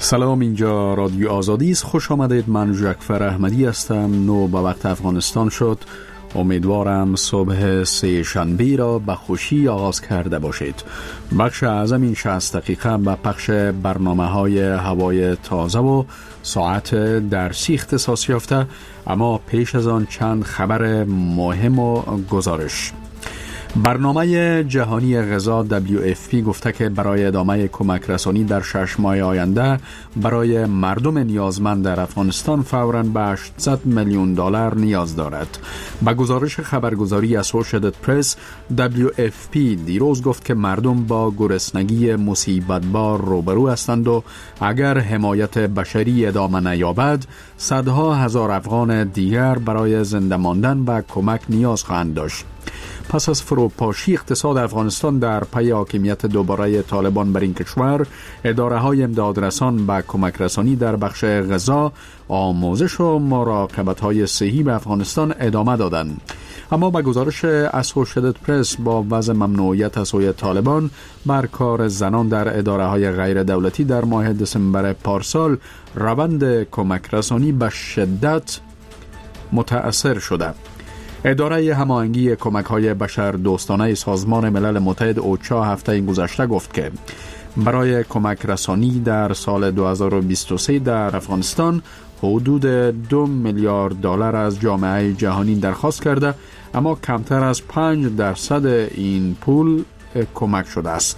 سلام، اینجا رادیو آزادی است. خوش آمدید. من جعفر احمدی هستم. 9 به وقت افغانستان شد. امیدوارم صبح سه شنبه را به خوشی آغاز کرده باشید. بخش اعظم این 60 دقیقه به پخش برنامه‌های هوای تازه و ساعت درسی اختصاص یافته، اما پیش از آن چند خبر مهم و گزارش. برنامه جهانی غذا WFP گفته که برای ادامه کمک رسانی در 6 ماه آینده برای مردم نیازمند در افغانستان فوراً به 800 میلیون دلار نیاز دارد. با گزارش خبرگزاری اسوسییتد پرس، WFP دیروز گفت که مردم با گرسنگی مصیبت‌بار روبرو هستند و اگر حمایت بشری ادامه نیابد، صدها هزار افغان دیگر برای زنده ماندن و کمک نیاز خواهند داشت. پس از فروپاشی اقتصاد افغانستان در پی حاکمیت دوباره طالبان بر این کشور، اداره‌های امدادرسان به کمک رسانی در بخش غذا، آموزش و مراقبت‌های صحی به افغانستان ادامه دادند. اما به گزارش اسوسییتد پرس، با وضع ممنوعیت از سوی طالبان بر کار زنان در اداره‌های غیر دولتی در ماه دسامبر پارسال، روند کمک رسانی به شدت متأثر شده. اداره هماهنگی کمک‌های بشردوستانه سازمان ملل متحد اوچا هفته گذشته گفت که برای کمک رسانی در سال 2023 در افغانستان حدود 2 میلیارد دلار از جامعه جهانی درخواست کرده، اما کمتر از 5% این پول کمک شده است.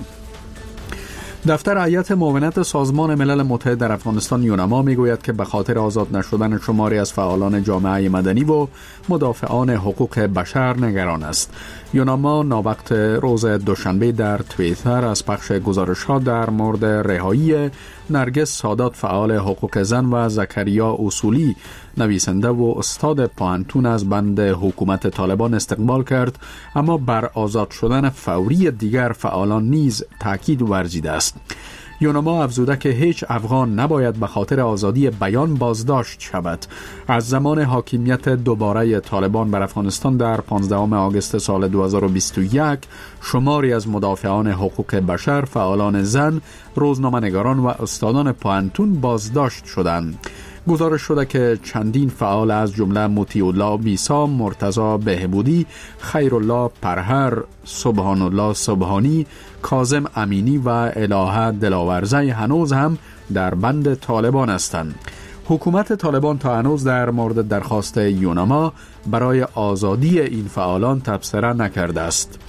دفتر هیئت معاونت سازمان ملل متحد در افغانستان یونما میگوید که به خاطر آزاد نشدن شماری از فعالان جامعه مدنی و مدافعان حقوق بشر نگران است. یونما ناوقت روز دوشنبه در توییتر از پخش گزارش‌ها در مورد رهایی نرگس سادات، فعال حقوق زن، و زکریا اصولی، نویسنده و استاد پوهنتون، از بند حکومت طالبان استقبال کرد، اما بر آزاد شدن فوری دیگر فعالان نیز تاکید ورزیده است. یونما افزوده که هیچ افغان نباید به خاطر آزادی بیان بازداشت شود. از زمان حاکمیت دوباره طالبان بر افغانستان در 15 آگوست سال 2021 شماری از مدافعان حقوق بشر، فعالان زن، روزنامه‌نگاران و استادان پوهنتون بازداشت شدند. گزارش شده که چندین فعال از جمله مطیع الله بیسا، مرتضی بهبودی، خیرالله پرهر، سبحان الله سبحانی، کاظم امینی و الهه دلاورزی هنوز هم در بند طالبان هستند. حکومت طالبان تا هنوز در مورد درخواست یونما برای آزادی این فعالان تبصره نکرده است.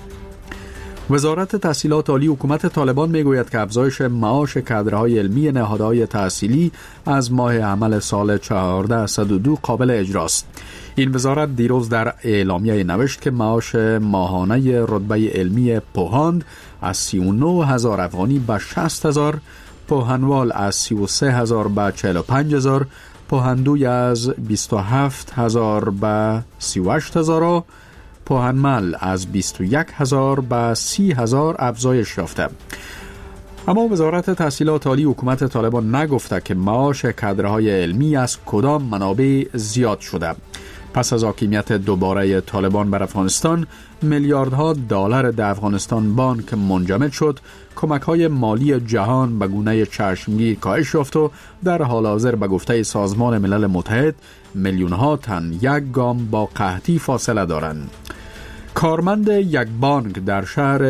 وزارت تحصیلات عالی حکومت طالبان میگوید که افزایش معاش کادرهای علمی نهادهای تحصیلی از ماه عمل سال 1402 قابل اجراست. این وزارت دیروز در اعلامیه نوشت که معاش ماهانه رتبه علمی پوهاند از 39,000 افغانی به 60,000، پوهنوال از 33,000 به 45,000، پوهندوی از 27,000 به 38,000، پوهنمل از 21,000 به 30,000 افزایش یافته. اما وزارت تحصیلات عالی حکومت طالبان نگفته که معاش کادرهای علمی از کدام منابع زیاد شده. پس از حاکمیت دوباره طالبان بر افغانستان، میلیاردها دلار در افغانستان بانک منجمد شد، کمک‌های مالی جهان به گونه چشمگیر کاهش یافت و در حال حاضر به گفته سازمان ملل متحد میلیون‌ها تن یک گام با قحطی فاصله دارند. کارمند یک بانک در شهر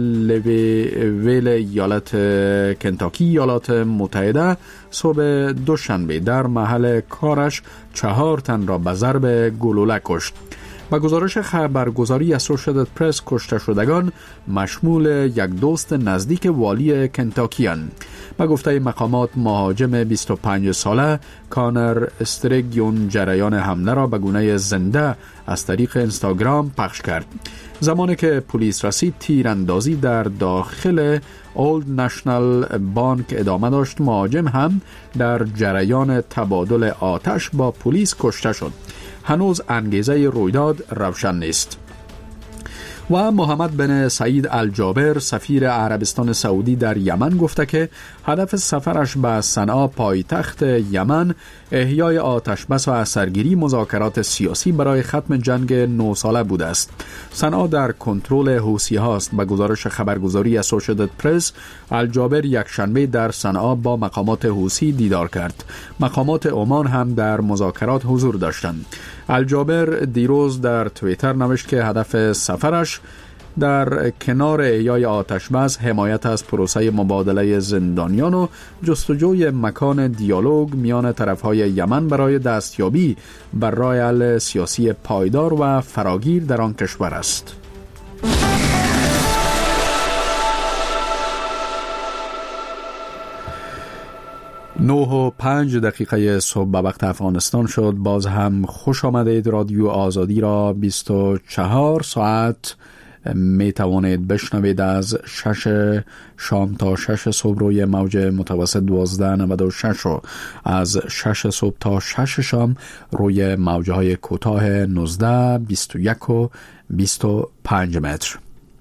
لیویل ایالت کنتاکی ایالات متحده صبح دوشنبه در محل کارش 4 تن را به ضرب گلوله کشت. با گزارش خبرگزاری اسوسییتد پرس، کشته شدگان مشمول یک دوست نزدیک والی کنتاکی اند. با گفته مقامات، مهاجم 25 ساله کانر استریگیون جریان حمله را به گونه زنده از طریق اینستاگرام پخش کرد. زمانی که پلیس رسید، تیراندازی در داخل اولد نشنال بانک ادامه داشت. مهاجم هم در جریان تبادل آتش با پلیس کشته شد. هنوز انگیزه رویداد روشن نیست. و محمد بن سعید الجابر سفیر عربستان سعودی در یمن گفته که هدف سفرش به صنعا پایتخت یمن احیای آتشبس و اثرگیری مذاکرات سیاسی برای ختم جنگ 9 ساله بوده است. صنعا در کنترل حوثی هاست. به گزارش خبرگزاری اسوشییتد پرس، الجابر یکشنبه در صنعا با مقامات حوثی دیدار کرد. مقامات عمان هم در مذاکرات حضور داشتند. الجابر دیروز در توییتر نوشت که هدف سفرش در کنار احیای آتشبس حمایت از پروسه مبادله زندانیان و جستجوی مکان دیالوگ میان طرفهای یمن برای دستیابی بر راه حل سیاسی پایدار و فراگیر در آن کشور است. 9:05 صبح به وقت افغانستان شد. باز هم خوش آمدید. رادیو آزادی را 24 ساعت می توانید بشنوید از 6 شام تا 6 صبح روی موج متوسط 1296 و از 6 صبح تا 6 شام روی موجهای کوتاه 19، 21 و 25 متر.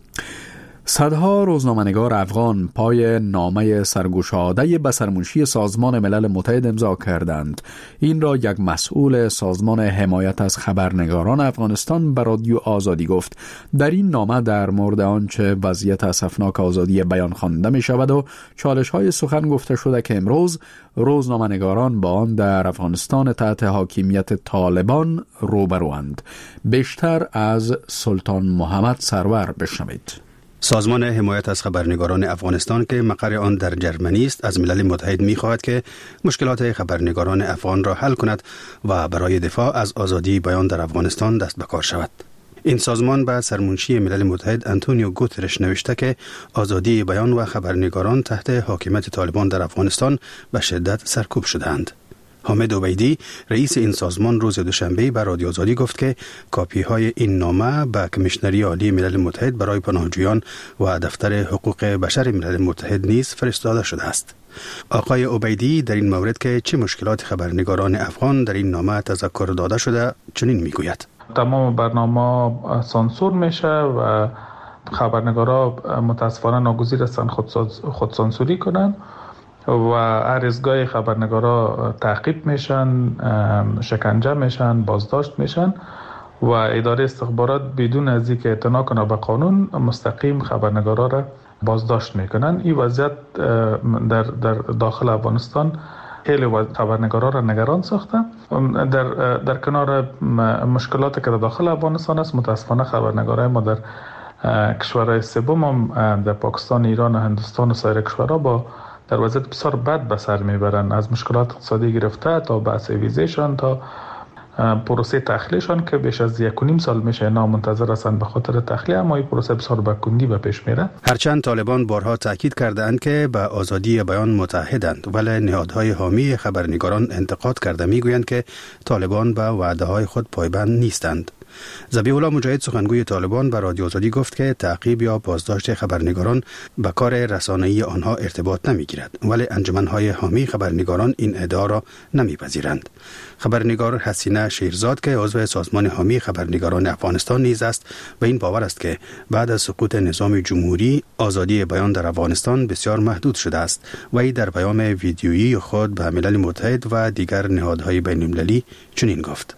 صدها روزنامه‌نگار افغان پای نامه سرگشاده به سرمنشی سازمان ملل متحد امضا کردند. این را یک مسئول سازمان حمایت از خبرنگاران افغانستان به رادیو آزادی گفت. در این نامه در مورد آنچه وضعیت اسفناک آزادی بیان خوانده می شود و چالش‌های سخن گفته شده که امروز روزنامه‌نگاران با آن در افغانستان تحت حاکمیت طالبان روبروند. بیشتر از سلطان محمد سرور بشنوید. سازمان حمایت از خبرنگاران افغانستان که مقر آن در جرمنی است از ملل متحد می‌خواهد که مشکلات خبرنگاران افغان را حل کند و برای دفاع از آزادی بیان در افغانستان دست به کار شود. این سازمان به سرمنشی ملل متحد انتونیو گوترش نوشته که آزادی بیان و خبرنگاران تحت حاکمیت طالبان در افغانستان به شدت سرکوب شده‌اند. حامد عبیدی رئیس این سازمان روز دوشنبه به رادیو آزادی گفت که کاپی های این نامه به کمیشنری عالی ملل متحد برای پناهجویان و دفتر حقوق بشر ملل متحد نیز فرستاده شده است. آقای عبیدی در این مورد که چه مشکلات خبرنگاران افغان در این نامه تذکر داده شده چنین میگوید: تمام برنامه سانسور میشه و خبرنگارا متاسفانه ناگزیر هستند خود سانسوری کنن و هر ازگاه خبرنگارا تعقیب میشن، شکنجه میشن، بازداشت میشن و اداره استخبارات بدون از اینکه اعتنا کنه به قانون مستقیم خبرنگارا را بازداشت میکنن. این وضعیت در داخل افغانستان خیلی خبرنگارا را نگران ساخته. در کنار مشکلاتی که در داخل افغانستان است، متاسفانه خبرنگارای ما در کشورهای سوم هم در پاکستان، ایران و هندوستان و سایر کشورها با در وضعیت بسیار بد به سر میبرن، از مشکلات اقتصادی گرفته تا بحث ویزیشان تا پروسه تخلیهشان که بیش از 1.5 سال میشه اینا منتظر هستند به خاطر تخلیه، اما این پروسه بسیار به کندی به پیش میره. هرچند طالبان بارها تاکید کردند که به آزادی بیان متحدند، ولی نهادهای حامی خبرنگاران انتقاد کرده میگویند که طالبان به وعده های خود پایبند نیستند. ذبیح الله مجاهد سخنگوی طالبان به رادیو آزادی گفت که تعقیب یا بازداشت خبرنگاران به کار رسانه‌ای آنها ارتباط نمیگیرد، ولی انجمن‌های حامی خبرنگاران این ادعا را نمیپذیرند. خبرنگار حسینه شیرزاد که عضو سازمان حامی خبرنگاران افغانستان نیز است و این باور است که بعد از سقوط نظام جمهوری آزادی بیان در افغانستان بسیار محدود شده است و ای در پیام ویدیویی خود به ملل متحد و دیگر نهادهای بین‌المللی چنین گفت: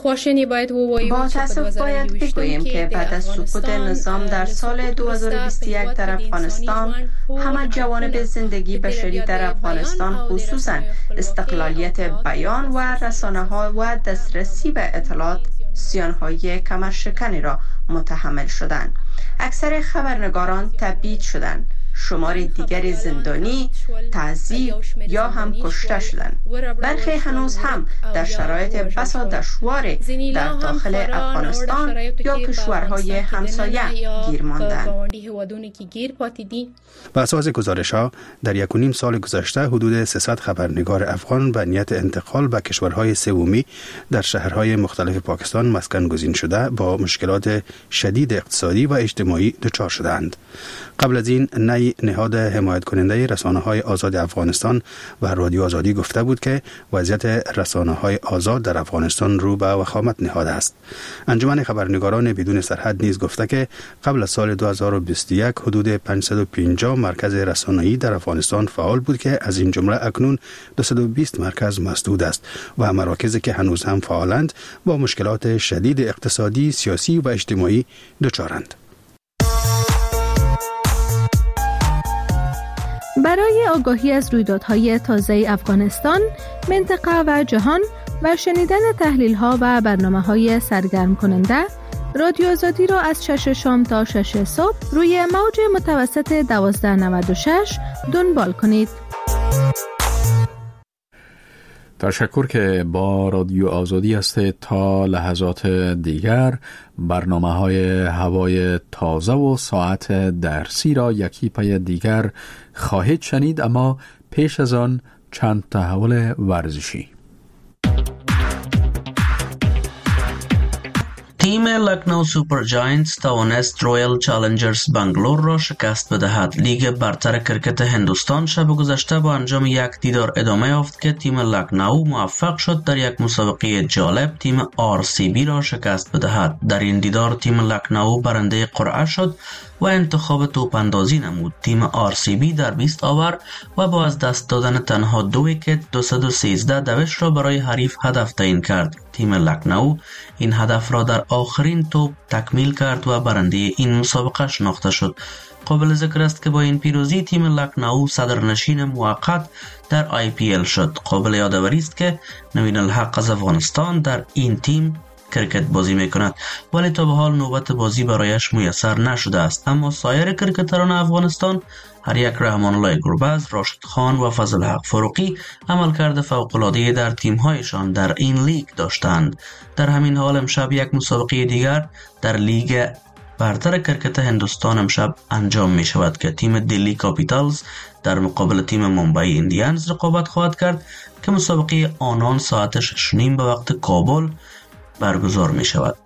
با تأسف باید بگوییم که بعد از سقوط نظام در سال 2021 در افغانستان همه جوانب زندگی بشری در افغانستان خصوصا استقلالیت بیان و رسانه‌ها و دسترسی به اطلاعات زیان‌های کمرشکنی را متحمل شدند. اکثر خبرنگاران تبعید شدند، شمار دیگری زندانی، تعذیب یا هم کشته شدند. برخی هنوز هم در شرایط بسا دشوار در داخل افغانستان یا کشورهای همسایه گیر ماندند. بر اساس گزارش‌ها در 1.5 سال گذشته حدود 300 خبرنگار افغان به نیت انتقال به کشورهای سومی در شهرهای مختلف پاکستان مسکن گزین شده با مشکلات شدید اقتصادی و اجتماعی دچار شدند. قبل از این نه مای نهاد حمایت کننده رسانه‌های آزاد افغانستان و رادیو آزادی گفته بود که وضعیت رسانه‌های آزاد در افغانستان رو به وخامت نهاده است. انجمن خبرنگاران بدون سرحد نیز گفته که قبل از سال 2021 حدود 550 مرکز رسانه‌ای در افغانستان فعال بود که از این جمله اکنون 220 مرکز مسدود است و مراکزی که هنوز هم فعالند با مشکلات شدید اقتصادی، سیاسی و اجتماعی دچارند. برای آگاهی از رویدادهای تازه افغانستان، منطقه و جهان و شنیدن تحلیل‌ها و برنامه‌های سرگرم کننده، رادیو آزادی را از 6 شام تا 6 صبح روی موج متوسط 1296 دنبال کنید. تشکر که با رادیو آزادی هستید. تا لحظات دیگر برنامه‌های هوای تازه و ساعت درسی را یکی پی دیگر خواهید شنید، اما پیش از آن چند تحول ورزشی. تیم لکنو سوپر جاینتس توانست رویال چالنجرز بنگلور را شکست بدهد. لیگ برتر کرکت هندوستان شب گذشته با انجام یک دیدار ادامه یافت که تیم لکنو موفق شد در یک مسابقه جالب تیم RCB را شکست بدهد. در این دیدار تیم لکنو برنده قرعه شد و انتخاب توپ اندازی نمود. تیم RCB در 20 آور و با از دست دادن تنها 2 ویکت 213 دوش را برای حریف هدف تعیین کرد. تیم لکنو این هدف را در آخرین توپ تکمیل کرد و برنده این مسابقه شناخته شد. قابل ذکر است که با این پیروزی تیم لکنو صدرنشین موقت در IPL شد. قابل یادآوری است که نوین الحق از افغانستان در این تیم کرکت بازی میکند، ولی تا به حال نوبت بازی برایش میسر نشده است. اما سایر کرکتران افغانستان، هر یک رحمان الله گربز، راشد خان و فضل حق فاروقی عملکرد فوق‌العاده در تیم‌هایشان در این لیگ داشتند. در همین حال امشب یک مسابقه دیگر در لیگ برتر کرکت هندوستان امشب انجام می شود که تیم دلی کاپیتالز در مقابل تیم ممبئی ایندیانز رقابت خواهد کرد که مسابقه آنان ساعت 6:30 به وقت کابل برگزار می شود.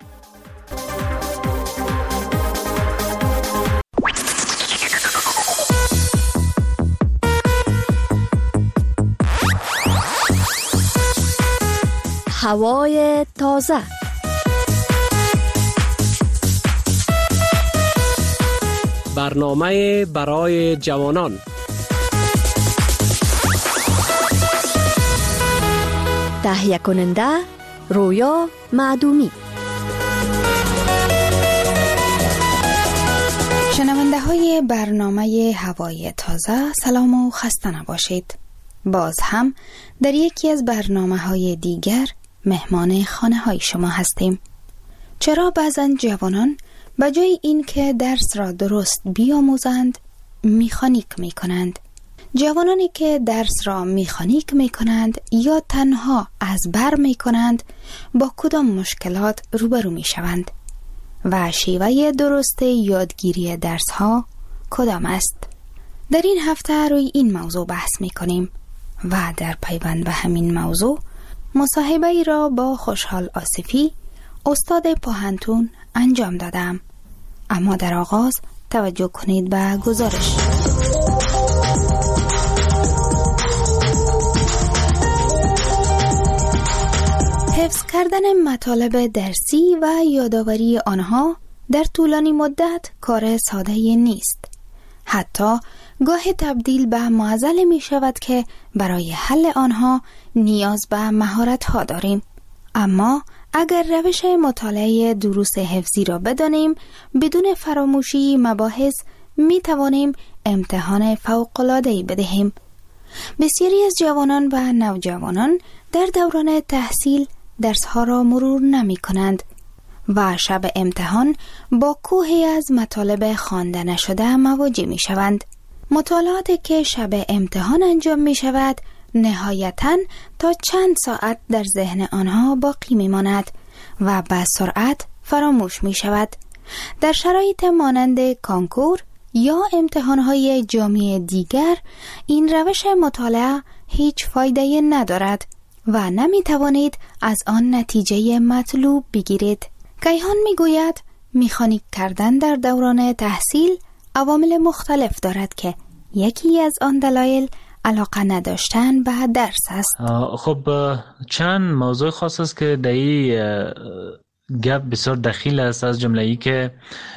هوای تازه. برنامه برای جوانان. تهیه کننده رویا معدومی. شنونده های برنامه هوای تازه، سلام و خسته نباشید. باز هم در یکی از برنامه های دیگر مهمان خانه های شما هستیم. چرا بعضن جوانان به جای این که درس را درست بیاموزند میخانیک می کنند؟ جوانانی که درس را میخانیک می کنند یا تنها از بر می کنند با کدام مشکلات روبرو می شوند و شیوه درست یادگیری درس ها کدام است؟ در این هفته روی این موضوع بحث می کنیم و در پیوند به همین موضوع مصاحبه ای را با خوشحال آصفی، استاد پوهنتون انجام دادم. اما در آغاز توجه کنید به گزارش. حفظ کردن مطالب درسی و یادآوری آنها در طولانی مدت کار ساده نیست. حتی گاه تبدیل به معضل می شود که برای حل آنها نیاز به مهارت ها داریم. اما اگر روش مطالعه دروس حفظی را بدانیم، بدون فراموشی مباحث می توانیم امتحان فوق‌العاده‌ای بدهیم. بسیاری از جوانان و نوجوانان در دوران تحصیل درس‌ها را مرور نمی کنند و شب امتحان با کوهی از مطالب خوانده نشده مواجه می شوند. مطالعاتی که شب امتحان انجام می شود نهایتاً تا چند ساعت در ذهن آنها باقی می ماند و به سرعت فراموش می شود. در شرایط مانند کانکور یا امتحانهای جامعه دیگر این روش مطالعه هیچ فایده ندارد و نمی توانید از آن نتیجه مطلوب بگیرید. کیهان می گوید میخانیک کردن در دوران تحصیل عوامل مختلف دارد که یکی از آن دلایل علاقه نداشتن به درس است. خب چند موضوع خاص است که در این گپ بسیار دخیل است، از جمله ای که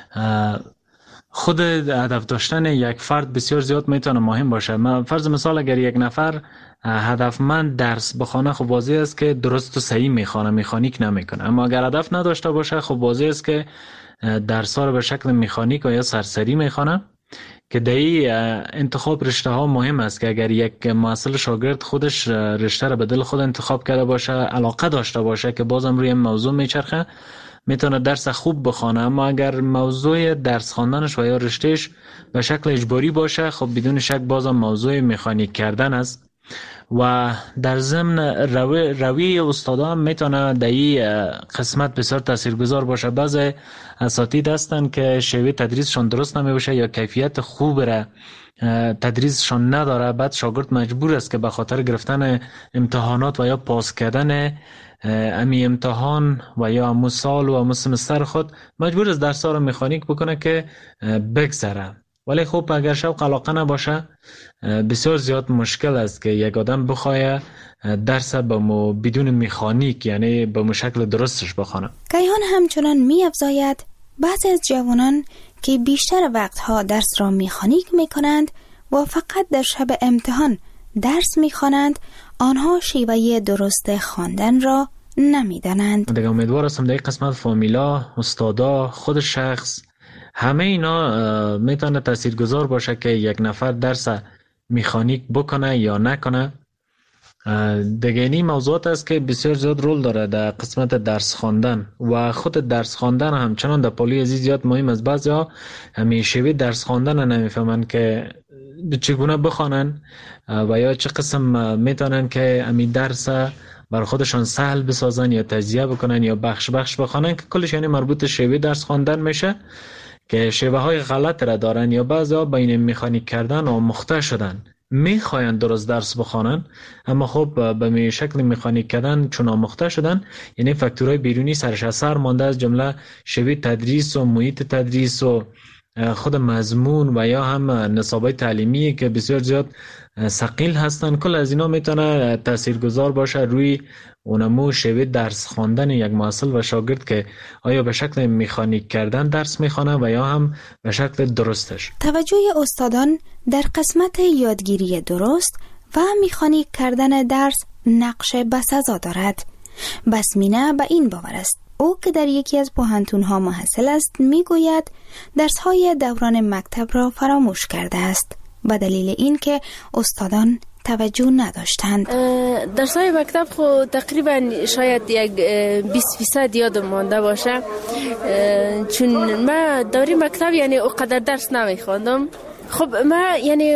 خود هدف داشتن یک فرد بسیار زیاد میتونه مهم باشه. فرض مثال اگر یک نفر هدفمند درس بخونه، خب واضح است که درست و صحیح میخونه، مکانیک نمیکنه. اما اگر هدف نداشته باشه، خب واضح است که درس ها رو به شکل مکانیک یا سرسری میخونه، که در این انتخاب رشته ها مهم است که اگر یک محصل شاگرد خودش رشته رو به دل خود انتخاب کرده باشه، علاقه داشته باشه که بازم روی موضوع میچرخه، میتونه درس خوب بخونه. اما اگر موضوع درس خواندنش و یا رشتهش به شکل اجباری باشه، خب بدون شک بازم موضوع مکانیک کردن است. و در ضمن رویه استادا هم میتونه در این قسمت بسیار تاثیرگذار باشه. بعضی اساتید هستن که شیوه تدریسشون درست نمیشه یا کیفیت خوب را تدریسشون نداره، بعد شاگرد مجبور است که به خاطر گرفتن امتحانات و یا پاس کردن امی امتحان و یا امو سال و امو سمستر خود مجبور است درس ها رو مکانیک بکنه که بگذره. ولی خب اگر شوق علاقه نباشه، بسیار زیاد مشکل است که یک آدم بخواه درس بدون مکانیک، یعنی به شکل درستش بخونه. کیهان همچنان می افزاید بعضی از جوانان که بیشتر وقتها درس را مکانیک می کنند و فقط در شب امتحان درس می خوانند، آنها شیوه درست خواندن را نمی دانند. دیگه امیدوار هستم در این قسمت فامیلا، استادا، خود شخص، همه اینا میتونه تاثیرگذار باشه که یک نفر درس مکانیک بکنه یا نکنه. دیگه این موضوعات است که بسیار زیاد رول داره در قسمت درس خواندن و خود درس خواندن همچنان در پالی ازی زیاد مهم است. بعضیا همیشه درس خواندن نمیفهمن که چگونه بخوانن و یا چه قسم میتونن که امی درس بر خودشان سهل بسازن یا تجزیه بکنن یا بخش بخش بخوانن، که کلش یعنی مربوط شیوه درس خواندن میشه که شیوه های غلط را دارن یا بعضا بین مکانیک کردن و مخته شدن، میخواین درست درس بخوانن اما خب به شکل مکانیک کردن چون آموخته شدن، یعنی فاکتورهای بیرونی سرش اثر مانده، از جمله شیوه تدریس و محیط تدریس و خود مضمون و یا هم نصابای تعلیمی که بسیار زیاد ثقیل هستن. کل از اینا میتونه تاثیرگذار باشه روی اونمو شیوه درس خواندن یک محصل و شاگرد که آیا به شکل مکانیک کردن درس میخوانه و یا هم به شکل درستش. توجه استادان در قسمت یادگیری درست و مکانیک کردن درس نقش بسزا دارد. بسمینه به این باور است. او که در یکی از پوهنتون‌ها محصل است میگوید درس‌های دوران مکتب را فراموش کرده است به دلیل اینکه استادان توجه نداشتند. درس‌های مکتب خود تقریبا شاید یک 20% یادم مانده باشه، چون من دوره مکتب یعنی اونقدر درس نمیخواندم. خب من یعنی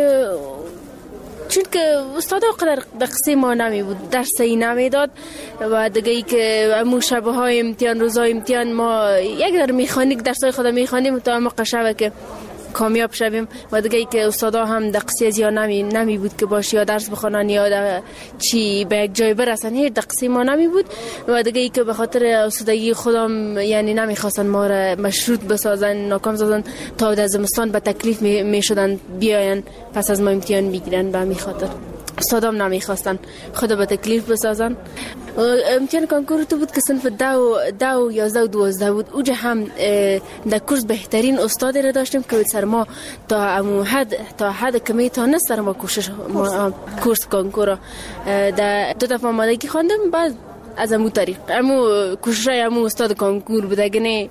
چون که استاد اونقدر دقیقی ما نمی بود، درسی نمی داد و دیگه ای که امو شبه های امتحان، روزهای امتحان ما یک در میخانیک درسای خود میخوانیم تا اما قشبه که کامیاب شویم و دیگه ای که استادا هم دقیقی از یا نمی بود که باشه یا درس بخونن یا چی به یک جای برسن، هیچ دقیقی ما نمی بود و دیگه ای که به خاطر استادگی خودم یعنی نمیخواستن ما را مشروط بسازن، ناکام سازن تا در زمستان به تکلیف می شدن بیاین پس از ما امتحان میگیرن. به همین خاطر استادام نمیخواستن خود به تکلیف بسازن. امتحان کنکور تو بود که صنف 10 و 11 و 12 بود. اوجه هم در کورس بهترین استاد را داشتیم که سر ما تا حد که میتونه سر ما کورس کنکور در 2 دفعه آمادگی خواندم. بعد از امو طریق کوششای امو استاد کنکور بوده که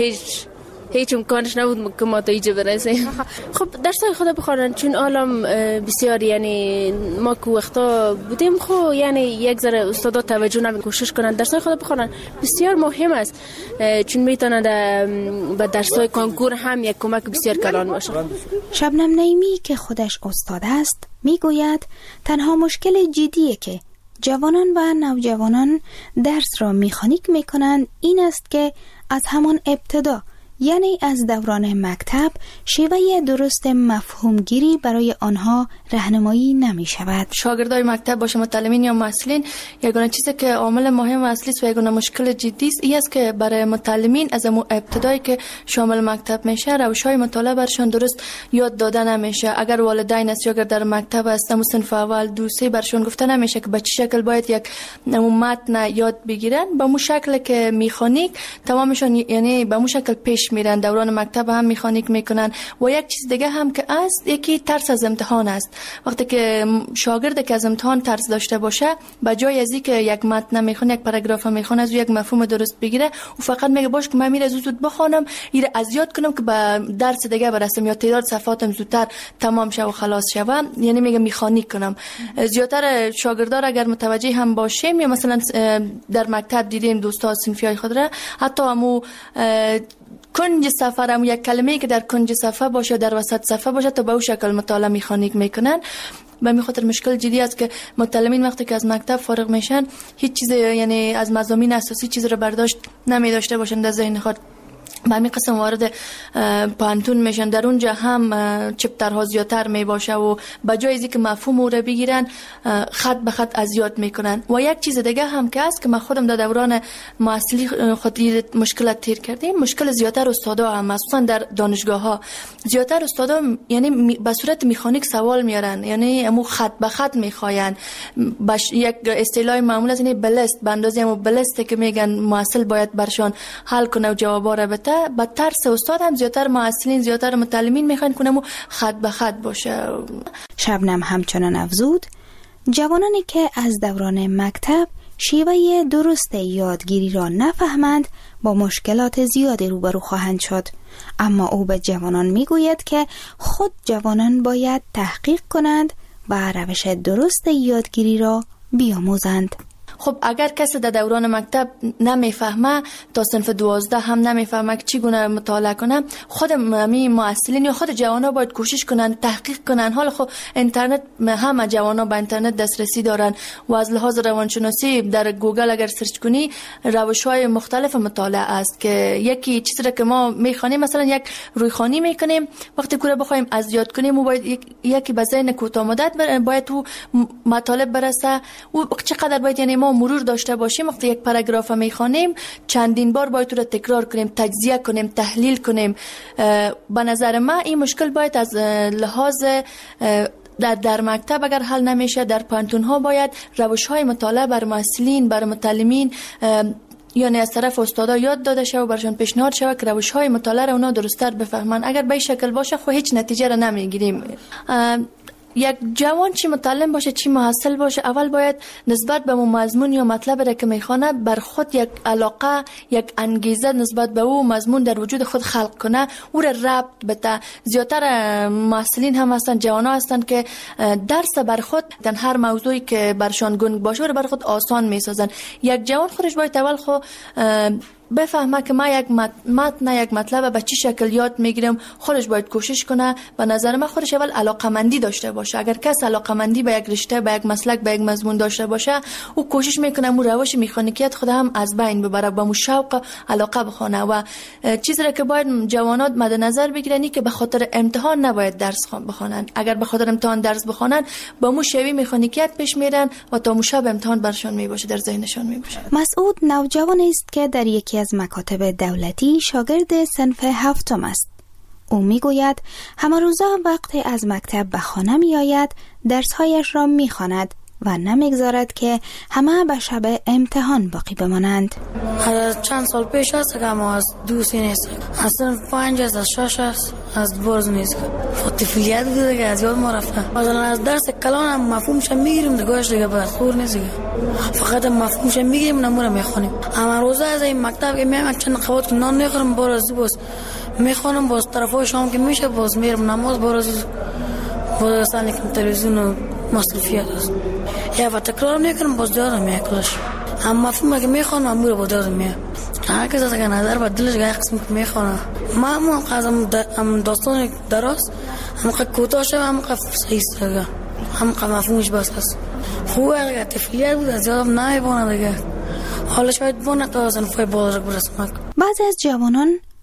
هیچ امکانش نبود که ما تا اینجا برسیم. خب درسای خدا بخوانن چون عالم بسیار یعنی ما که وقتا بودیم خب یعنی یک ذره استادا توجه نمی کوشش کنن درسای خدا بخوانن بسیار مهم است، چون میتونه به درسای کنکور هم یک کمک بسیار کلان باشه. شبنم نعیمی که خودش استاد است میگوید تنها مشکل جدیه که جوانان و نوجوانان درس را مکانیک میکنند این است که از همان ابتدا یعنی از دوران مکتب شیوه درست مفهومگیری برای آنها راهنمایی نمی شود. شاگردای مکتب باشه متعلمین یا محصلین، یگانه چیزی که عامل مهم اصلی است و یگانه مشکل جدی است این است که برای متعلمین از ابتدایی که شامل مکتب میشه روش‌های مطالعه برشان درست یاد داده نمیشه. اگر والدین است یا اگر در مکتب هستن صنف اول دو سه برشان گفته نمیشه که به چه شکل باید یک متن یاد بگیرن. به مو شکل که میخانیک تمامشون یعنی به مو شکل پیش میرن، دوران مکتب هم میخانیک میکنن. و یک چیز دیگه هم که است، یکی ترس از امتحان است. وقتی که شاگرد که از امتحان ترس داشته باشه، به جای از اینکه یک متن میخونه، یک پاراگراف میخونه، از یک مفهوم درست بگیره و فقط میگه باش که من میره زود بخونم ایره از یاد کنم که به درس دیگه برسم یا تعداد صفحاتم زودتر تمام شه و خلاص شه، یعنی میگه میخانیک کنم. زیاتر شاگردان اگر متوجه هم باشیم یا مثلا در مکتب دیدیم دوستا صنفیای خود را حتی همو کنج صفحه هم یک کلمه‌ای که در کنج صفحه باشه در وسط صفحه باشه تا به اون شکل مطالعه میخانیک میکنن. به همین خاطر مشکل جدی است که متعلمین وقتی که از مکتب فارغ میشن هیچ چیز یعنی از مضامین اساسی چیز رو برداشت نمی داشته باشن در ذهن خود. به همین قسم وارد پانتون میشن، در اونجا هم چپترها زیادتر می باشه و به جای اینکه مفهوم او رو بگیرن خط به خط از یاد میکنن. و یک چیز دیگه هم که است که من خودم در دوران محصلی خود مشکلات تیر کردیم، مشکل زیادتر استادا هم مخصوصا در دانشگاه ها زیادتر استادا یعنی به صورت مکانیک سوال میارن، یعنی همو خط به خط میخواین. یک اصطلاح معمول است یعنی بلست، به اندازه همو بلست که میگن محصل باید برشان حل کنه و جوابا رو بده. با ترس استاد هم زیادتر محصلین زیادتر متعلمین میخوان کنم خط به خط باشه. شبنم همچنان افزود جوانانی که از دوران مکتب شیوه درست یادگیری را نفهمند با مشکلات زیادی روبرو خواهند شد، اما او به جوانان میگوید که خود جوانان باید تحقیق کنند و روش درست یادگیری را بیاموزند. خب اگر کسی در دوران مکتب نمیفهمه تا صنف 12 هم نمیفهمه که چگونه مطالعه کنه، خود محصلین یا خود جوانا باید کوشش کنن تحقیق کنن. حالا خب اینترنت همه جوانا به اینترنت دسترسی دارن و از لحاظ روانشناسی در گوگل اگر سرچ کنی روش‌های مختلف مطالعه است که یکی چیزی را که ما میخوانیم مثلا یک رویخوانی میکنیم، وقتی که بخوایم از یاد کنیم و باید یکی به ذهن کوتاه مدت باید تو مطالب برسه و چقدر باید یعنی ما مرور داشته باشیم. وقتی یک پاراگراف میخوانیم چندین بار باید تو را تکرار کنیم، تجزیه کنیم، تحلیل کنیم. به نظر من این مشکل باید از لحاظ در مکتب اگر حل نمیشه، در پانتون ها باید روش های مطالعه بر محصلین بر متعلمین یعنی از طرف استادا یاد داده شود و برشان پیشنهاد شود که روش های مطالعه را اونا درست‌تر بفهمن. اگر به این شکل باشه خب هیچ نتیجه را نمیگیریم. یک جوان چی متعلم باشه چی محصل باشه اول باید نسبت به مضمون یا مطلب را که میخوانه بر خود یک علاقه یک انگیزه نسبت به او مضمون در وجود خود خلق کنه، او را ربط بده. زیادتر محصلین هم هستن جوانا هستن که درس بر خود در هر موضوعی که برشان گنگ باشه و بر خود آسان میسازن. یک جوان خودش باید اول خود بفهمه که ما یک متن یک مطلب به چه شکل یاد میگیرم، خودش باید کوشش کنه. به نظر من خودش اول علاقمندی داشته باشه. اگر کس علاقمندی به یک رشته به یک مسلک به یک مضمون داشته باشه او کوشش میکنه مو روش مکانیکیت خود هم از بین ببره، با مو شوق علاقه بخونه. و چیزی را که باید جوانات مد نظر بگیرن که به خاطر امتحان نباید درس بخونن. اگر به خاطر امتحان درس بخونن با مو شوی مکانیکیت پیش میرن و تا مو شب امتحان برشون میباشه در ذهنشون میباشه. مسعود نوجوانی است که در یکی از مکاتب دولتی شاگرد صنف 7 است. او میگوید همه روزا وقتی از مکتب به خانه می آید درسهایش را می خواند و نمیگذارد که همه به شب امتحان باقی بمانند. از چند سال پیش است که ما از دوستی نیست، از صنف 5 است، از 6 است، از برز نیست. طفولیت بوده که از یاد ما رفته. مثلا از درس کلان هم مفهومش میگیریم دیگه دیگه بر خور نیست دیگه. فقط مفهومش میگیریم نمونه میخونیم. اما روزا از این مکتب که میام چند قوت نان میخورم باز میخونم باز طرفای شام که میشه باز میرم نماز باز سانی که تلویزیون و مصرفیات است. یا و تکرار میکنم باز یادم میاد کلش. اما مفهوم که میخونم امور با یادم میاد. هر کس از نظر با دلش گاهی قسم که میخونه. ما هم داستان دراز هم کوتاه شد هم صحیح است. هم مفهومش بس است. خوبه اگر طفولیت بود از یادم نمیبونه دیگه. حالا شاید بونه تا صنفای بالا برسم. بعضی از جوانان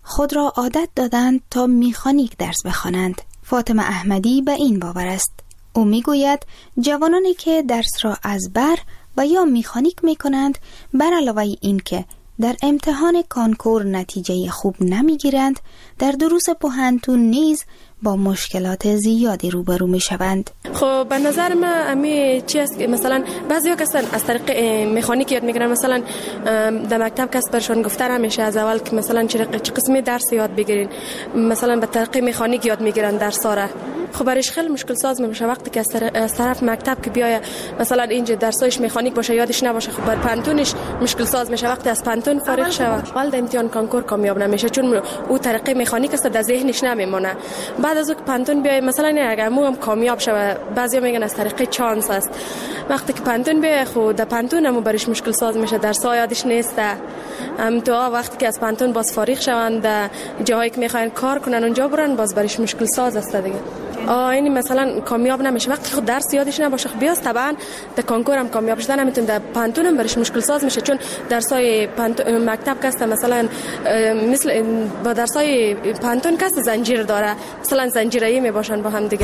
خود را عادت دادند تا میخانیک درس بخوانند. فاطمه احمدی به این باور است. او میگوید جوانانی که درس را از بر و یا میخانیک میکنند، بر علاوه این که در امتحان کانکور نتیجه خوب نمیگیرند، در دروس پوهنتون نیز با مشکلات زیادی روبرو می شوند. خب به نظر من امی چی است که مثلا بعضیا کسان از طریق مکانیک یاد میگیرن، مثلا در مکتب کس برشون گفته نمیشه از اول که مثلا چه قسمی درس یاد بگیرین، مثلا به طریق مکانیک یاد میگیرن درس‌ها را. خب برایش خیلی مشکل ساز میشه وقتی که از طرف مکتب که بیای مثلا اینجا درسایش مکانیک باشه یادش نباشه، خب بر پانتونش مشکل ساز میشه وقتی از پانتون فارغ شوه. اول در امتحان کانکور کامیاب نمیشه چون او طریق مکانیک است در ذهنش نمیمونه. بعد از اون پانتون بیای مثلا اگر مو هم کامیاب شوه، بعضیا میگن از طریق چانس است. وقتی که پانتون بیای خود در پانتون هم برایش مشکل ساز میشه، درس‌ها یادش نیست. تو وقتی که از پانتون باز فارغ شوند جایی که میخواین کار کنن اونجا برن، باز برایش مشکل ساز است دیگه. این مثلا کامیاب نمیشه وقتی خود درس یادش نباشه. خب بیاست طبعا در کانکور هم کامیاب شدن نمیتونه، در پانتون هم برش مشکل ساز میشه چون درسای مکتب کسته مثلا مثل با درسای پانتون کسته زنجیر داره، مثلا زنجیره‌ای میباشن با هم دیگه.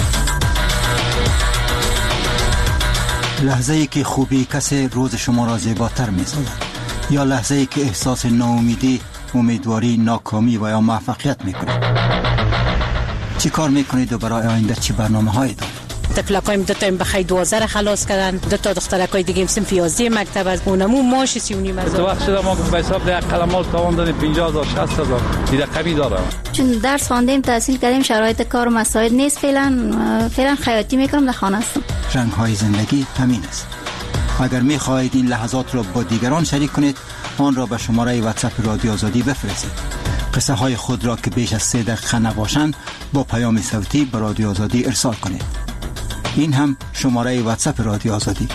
لحظه‌ای که خوبی کسی روز شما را زیباتر می‌سازد یا لحظه‌ای که احساس ناامیدی، امیدواری، ناکامی و یا موفقیت می‌کنید. چی کار میکنید و برای آینده چی برنامه‌هایی دارید؟ تفلقایم دو تا بخای 12 خلاص کردن، دو تا دخترکای دیگه هم صنف 11 مکتب از اونمو ماش 39 هزار. تو وقت شده ما به حساب ده قلمال تاوان دادیم 50000 60000 دیگه کمی داره. چون درس خواندیم تحصیل کردیم شرایط کار و مساعد نیست، فعلا خیاطی میکنم در خانه هستم. رنگ‌های زندگی همین است. اگر می‌خواهید این لحظات را با دیگران شریک کنید، آن را به شماره واتساپ رادیو آزادی بفرستید. قصه های خود را که بیش از 3 دقیقه نباشند با پیام صوتی به رادیو آزادی ارسال کنید. این هم شماره واتساپ رادیو آزادی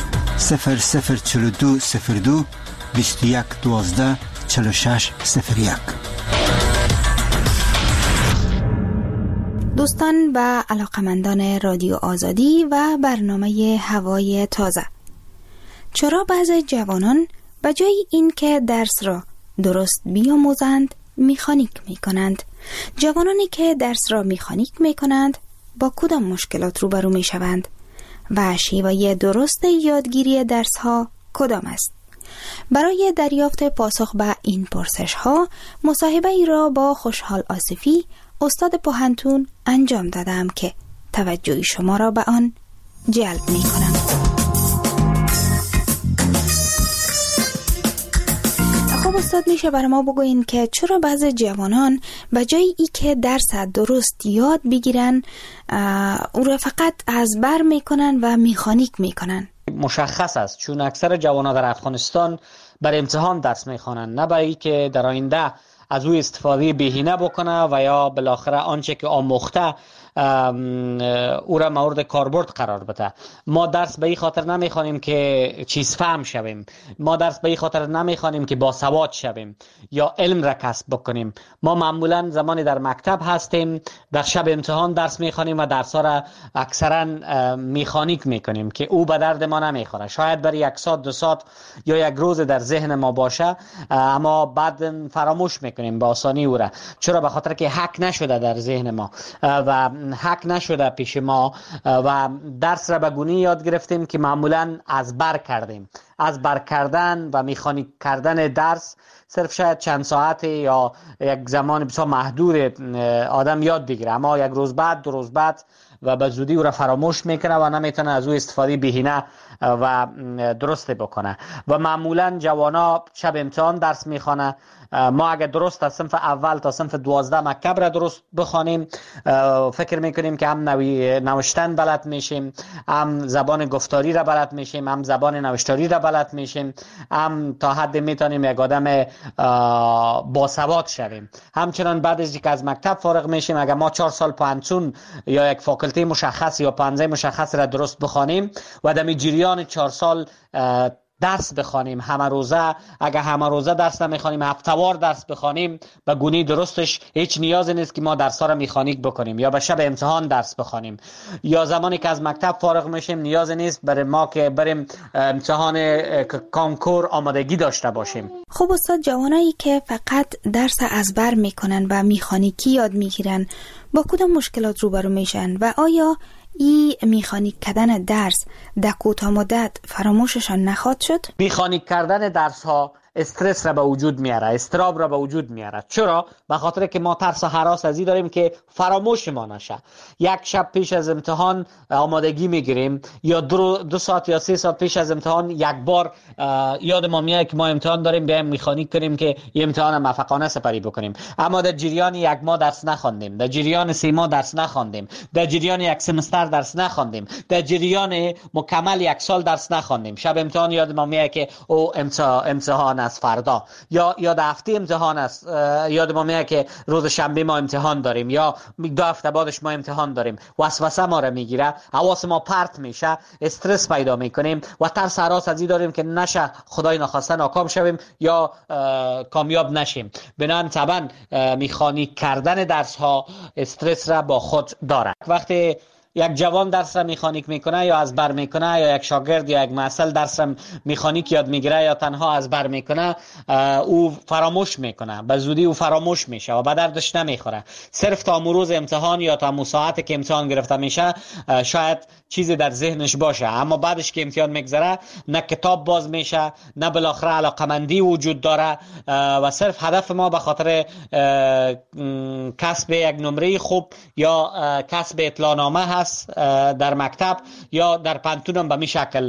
004202 21 12 46 01. دوستان و علاقمندان رادیو آزادی و برنامه هوای تازه، چرا بعضی جوانان به جای این که درس را درست بیاموزند میخانیک میکنند؟ جوانانی که درس را میخانیک میکنند با کدام مشکلات روبرو میشوند و شیوه درست یادگیری درس ها کدام است؟ برای دریافت پاسخ به این پرسش ها مصاحبه ای را با خوشحال آصفی استاد پوهنتون انجام دادم که توجه شما را به آن جلب میکنم. خب استاد، میشه برای ما بگوین که چرا بعضی جوانان به جای ای که درس درست یاد بگیرن او را فقط از بر میکنن و میخانیک میکنن؟ مشخص است چون اکثر جوانان در افغانستان بر امتحان درس میخوانند، نه برای که در آینده از او استفاده بهینه بکنه و یا بالاخره آنچه که آموخته او را مورد کاربرد قرار بده. ما درس به این خاطر نمیخوانیم که چیز فهم شویم، ما درس به این خاطر نمیخوانیم که باسواد شویم یا علم را کسب بکنیم. ما معمولا زمانی در مکتب هستیم در شب امتحان درس میخوانیم و درس ها را اکثرا میخانیک میکنیم که او به درد ما نمیخوره. شاید برای 1 ساعت 2 ساعت یا 1 روز در ذهن ما باشه، اما بعد فراموش میکنیم به آسانی او را. چرا؟ به خاطر که حک نشده در ذهن ما و حک نشده پیش ما و درس را به گونه‌ای یاد گرفتیم که معمولا از بر کردیم. از بر کردن و میخانیک کردن درس صرف شاید چند ساعت یا یک زمان بسیار محدود آدم یاد بگیره، اما 1 روز بعد 2 روز بعد و به زودی او را فراموش میکنه و نمیتونه از او استفاده بهینه و درست بکنه. و معمولا جوانا شب امتحان درس میخوانه. ما اگر درست از صنف اول تا صنف 12 مکتب را درست بخوانیم، فکر میکنیم که هم نوشتن بلد میشیم، هم زبان گفتاری را بلد میشیم، هم زبان نوشتاری را بلد میشیم، هم تا حد میتونیم یک آدم باسواد شویم. همچنان بعد از اینکه از مکتب فارغ میشیم، اگر ما 4 سال پانتون یا یک فاکولته مشخص یا پانزه مشخص را درست بخوانیم و در جریان 4 سال درس بخوانیم همه روزه، اگر همه روزه درس نمیخوانیم، هفته‌وار درس بخوانیم، به گونه درستش هیچ نیازی نیست که ما درس‌ها را مکانیک بکنیم یا به شب امتحان درس بخوانیم، یا زمانی که از مکتب فارغ میشیم نیازی نیست برای ما که بریم امتحان کنکور آمادگی داشته باشیم. خب استاد، جوانایی که فقط درس ازبر میکنن و مکانیکی یاد میگیرن با کدام مشکلات روبرو میشن و آیا این مکانیک کردن درس در کوتاه مدت فراموششان نخواهد شد؟ مکانیک کردن درس ها استرس را به وجود میاره، استراب را به وجود میاره. چرا؟ به خاطر که ما ترس و هراس از این داریم که فراموش ما نشه. یک شب پیش از امتحان آمادگی میگیریم یا 2 ساعت یا 3 ساعت پیش از امتحان یک بار یاد ما میاد که ما امتحان داریم، بیایم مکانیک کنیم که این امتحان موفقانه سپری بکنیم. اما در جریان 1 ماه درس نخواندیم، در جریان 3 ماه درس نخواندیم، در جریان 1 سمستر درس نخواندیم، در جریان مکمل 1 سال درس نخواندیم. شب امتحان یاد ما میاد که او امتحان از فردا یا هفته امتحان است، یاد ما میاد که روز شنبه ما امتحان داریم یا 2 هفته بعدش ما امتحان داریم. وسوسه ما را میگیره، حواس ما پرت میشه، استرس پیدا میکنیم و ترس هراس از این داریم که نشه خدای نخواسته ناکام شویم یا کامیاب نشیم. بنابراین طبعا مکانیک کردن درس ها استرس را با خود داره. وقتی یک جوان درس را مکانیک میکنه یا از بر میکنه، یا یک شاگرد یا یک محصل درس را مکانیک یاد میگیره یا تنها از بر میکنه، او فراموش میکنه، به زودی او فراموش میشه و به دردش نمیخوره. صرف تا روز امتحان یا تا ساعتی که امتحان گرفته میشه شاید چیزی در ذهنش باشه، اما بعدش که امتحان میگذره نه کتاب باز میشه، نه بالاخره علاقمندی وجود داره و صرف هدف ما به خاطر کسب یک نمره خوب یا کسب اطلاعنامه هست در مکتب یا در پانتون هم به می شکل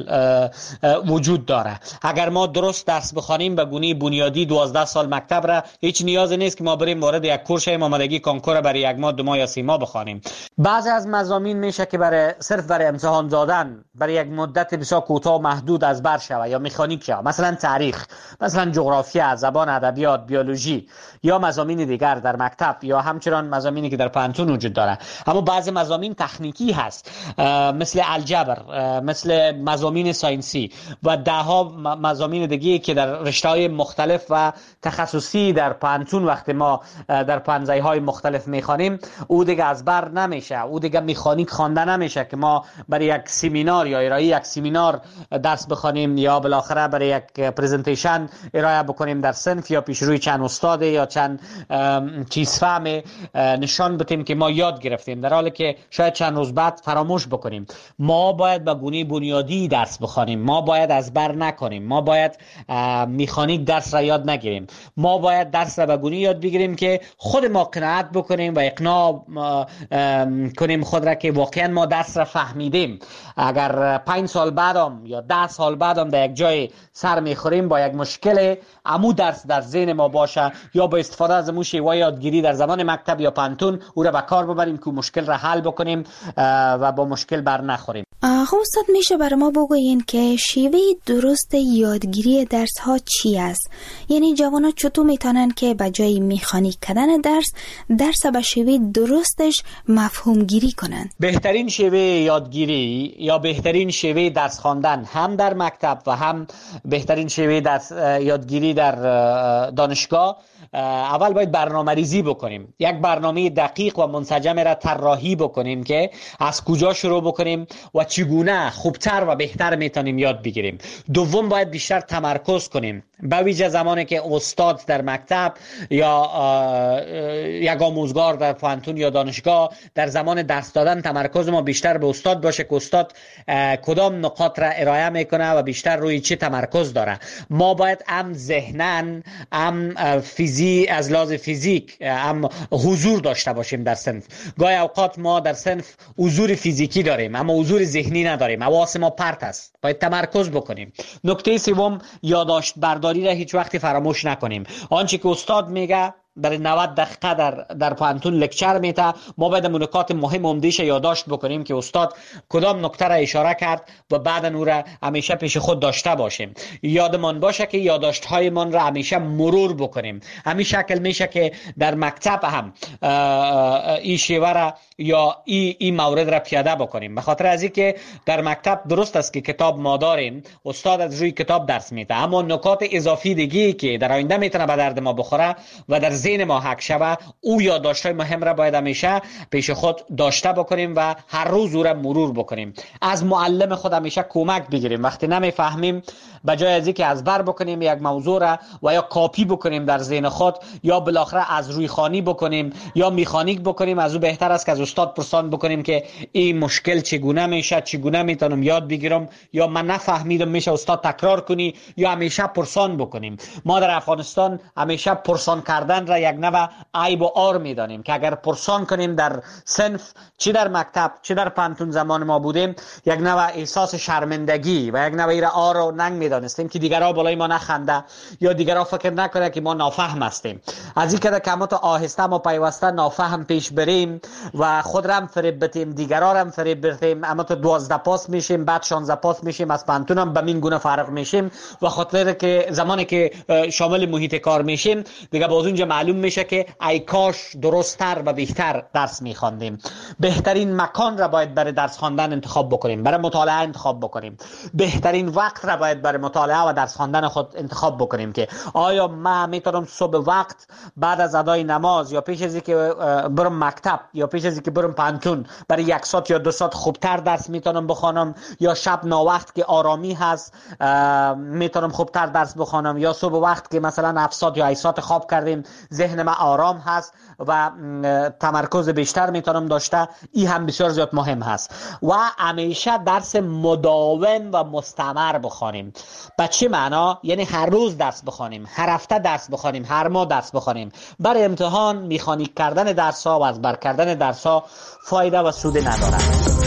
وجود داره. اگر ما درست درس بخوانیم به گونه بنیادی 12 سال مکتب را، هیچ نیازی نیست که ما بریم وارد یک کورس آمادگی کنکور برای 1 ماه 2 ماه یا 3 ماه بخوانیم. بعضی از مضامین میشه که صرف برای امتحان دادن برای یک مدت بسیار کوتاه محدود از بر شوه یا مکانیک شوه، مثلا تاریخ، مثلا جغرافیا، زبان، ادبیات، بیولوژی یا مضامین دیگر در مکتب یا همچنان مضامینی که در پانتون وجود داره. اما بعضی مضامین تکنیکی هست، مثل الجبر، مثل مضامین ساینسی و دهها مضامین دیگه که در رشته‌های مختلف و تخصصی در پانتون وقتی ما در پانزه‌های مختلف میخوانیم او دیگه از بر نمیشه، او دیگه مکانیک خوانده نمیشه که ما برای یک سمینار یا ارائه یک سمینار درس بخوانیم یا بالاخره برای یک پرزنتیشن ارائه بکنیم در صنف یا پیش روی چند استاد یا چند چیز فهم نشان بدیم که ما یاد گرفتیم، در حالی که شاید چند روز بعد فراموش بکنیم. ما باید به گونه بنیادی درس بخوانیم، ما باید از بر نکنیم، ما باید مکانیک درس را یاد نگیریم، ما باید درس را به گونه یاد بگیریم که خود ما قناعت بکنیم و اقناع کنیم خود را که واقعا ما درس را فهمیدیم. اگر 5 سال بعدم یا 10 سال بعدم در یک جای سر میخوریم با یک مشکل، امو درس در ذهن ما باشه یا با استفاده از امو شیوه یادگیری در زمان مکتب یا پانتون او را به کار ببریم که مشکل را حل بکنیم و با مشکل بر نخوریم. خب استاد، میشه برای ما بگوین که شیوه درست یادگیری درس ها چی است؟ یعنی جوانا چطور میتونن که به جای مکانیک کردن درس به شیوه درستش مفهوم گیری کنن؟ بهترین شیوه یادگیری یا بهترین شیوه درس خواندن هم در مکتب و هم بهترین شیوه درس یادگیری در دانشگاه، اول باید برنامه ریزی بکنیم، یک برنامه دقیق و منسجم را طراحی بکنیم که از کجا شروع بکنیم و چگونه خوبتر و بهتر میتونیم یاد بگیریم. دوم باید بیشتر تمرکز کنیم، به ویژه زمانی که استاد در مکتب یا یک آموزگار در پانتون یا دانشگاه در زمان درس دادن تمرکز ما بیشتر به استاد باشه که استاد کدام نقاط را ارائه میکنه و بیشتر روی چه تمرکز داره. ما باید هم ذهناً هم از لحاظ فیزیک هم حضور داشته باشیم در صنف. گاهی اوقات ما در صنف حضور فیزیکی داریم اما حضور ذهنی نداریم، حواس ما پرت است، باید تمرکز بکنیم. نکته سوم، یادداشت برداری را هیچ وقتی فراموش نکنیم. آنچه که استاد میگه برای 90 دقیقه در پانتون لکچر میته. ما باید نکات مهم عمده‌اش یادداشت بکنیم که استاد کدام نکته را اشاره کرد و بعد اون را همیشه پیش خود داشته باشیم. یادمان باشه که یادداشت های من را همیشه مرور بکنیم. همین شکل میشه که در مکتب هم این شیوه را یا این مورد را پیاده بکنیم. به خاطر از اینکه در مکتب درست است که کتاب ما داریم، استاد از روی کتاب درس میده، اما نکات اضافی دیگه که در آینده میتونه به درد ما بخوره و در ذهن ما حک شوه، او یادداشت‌های مهم را باید همیشه پیش خود داشته بکنیم و هر روز او را مرور بکنیم. از معلم خود همیشه کمک بگیریم. وقتی نمیفهمیم به جای از اینکه ازبر بکنیم یک موضوع را و یا کاپی بکنیم در ذهن خود یا بالاخره از روی خوانی بکنیم یا میخانیک بکنیم، از او بهتر است که از استاد پرسان بکنیم که این مشکل چگونه میشه، چگونه میتونم یاد بگیرم، یا من نفهمیدم میشه استاد تکرار کنی، یا همیشه پرسان بکنیم. ما در افغانستان همیشه پرسان کردن را یک نوع عیب و عار میدانیم که اگر پرسان کنیم در صنف، چی در مکتب چی در پانتون زمان ما بودیم، یک نوع احساس شرمندگی و یک نوع عار و ننگ میدانستیم که دیگرها بالای ما نخنده یا دیگرها فکر نکنه که ما نافهم هستیم. از این که کمات آهسته ما پیوسته نافهم پیش بریم و خود را هم فریب بدیم، دیگرها را هم فریب بدیم، اما تو 12 پاس میشیم، بعد 16 پاس میشیم، از پانتون هم به این گونه فرق میشیم و خاطر که زمانی که شامل محیط کار میشیم دیگه باز اونجا معلوم میشه که ای کاش درست‌تر و بهتر درس میخواندیم. بهترین مکان را باید برای درس خواندن انتخاب بکنیم، برای مطالعه انتخاب بکنیم. بهترین وقت را باید برای مطالعه و درس خواندن خود انتخاب بکنیم که آیا من میتونم صبح وقت بعد از ادای نماز یا پیش از اینکه برم مکتب یا پیش از اینکه برم پانتون برای 1 ساعت یا 2 ساعت خوبتر درس میتونم بخوانم، یا شب ناوقت که آرامی هست میتونم خوبتر درس بخوانم، یا صبح وقت که مثلا 7 ساعت یا 8 ساعت خواب کردیم ذهن ما آرام هست و تمرکز بیشتر میتونم داشته. این هم بسیار زیاد مهم هست و همیشه درس مداوم و مستمر بخوانیم. به چه معنا؟ یعنی هر روز درس بخوانیم، هر هفته درس بخوانیم، هر ماه درس بخوانیم. برای امتحان میخانیک کردن درس ها و ازبر کردن درس ها فایده و سود ندارد.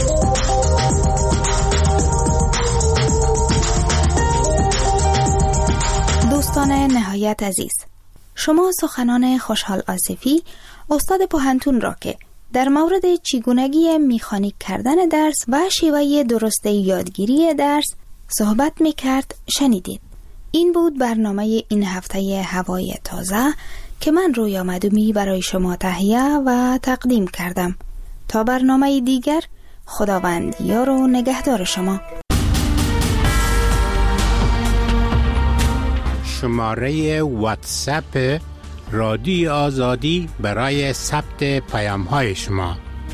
دوستان نهایت عزیز، شما سخنان خوشحال آصفی استاد پوهنتون را که در مورد چگونگی میخانیک کردن درس و شیوه درست یادگیری درس صحبت میکرد شنیدید. این بود برنامه این هفته هوای تازه که من رویا مدومی برای شما تهیه و تقدیم کردم. تا برنامه دیگر، خداوند یار و نگهدار شما. شماره واتساپ رادیو آزادی برای ثبت پیام‌های شما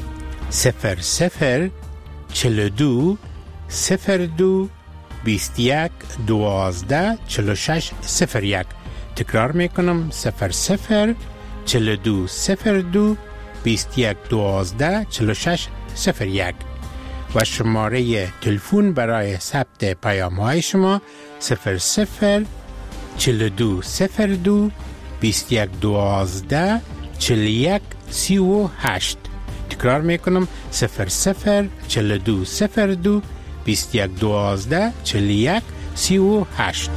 00 42 02 21 12 46 01. تکرار میکنم 00 42 02 21 12 46 01 و شماره تلفن برای ثبت پیام‌های شما 00 42 02 21 12 41 38. تکرار میکنم 00 42 02 21 12 41 38.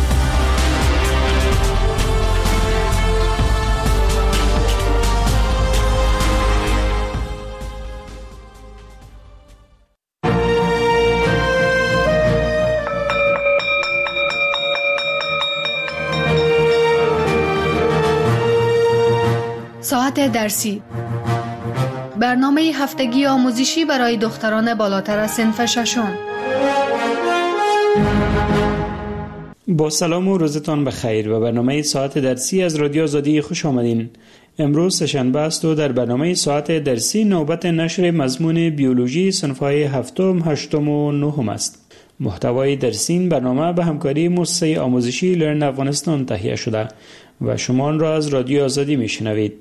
ساعت درسی، برنامه هفتگی آموزشی برای دختران بالاتر از صنف ششم. با سلام و روزتان بخیر و برنامه ساعت درسی از رادیو آزادی خوش آمدین. امروز سه‌شنبه است و در برنامه ساعت درسی نوبت نشر مضمون بیولوژی صنف‌های هفتم، هشتم و نهم است. محتوای درسی این برنامه به همکاری مؤسسه آموزشی لرن افغانستان تهیه شده و شما آن را از رادیو آزادی میشنوید.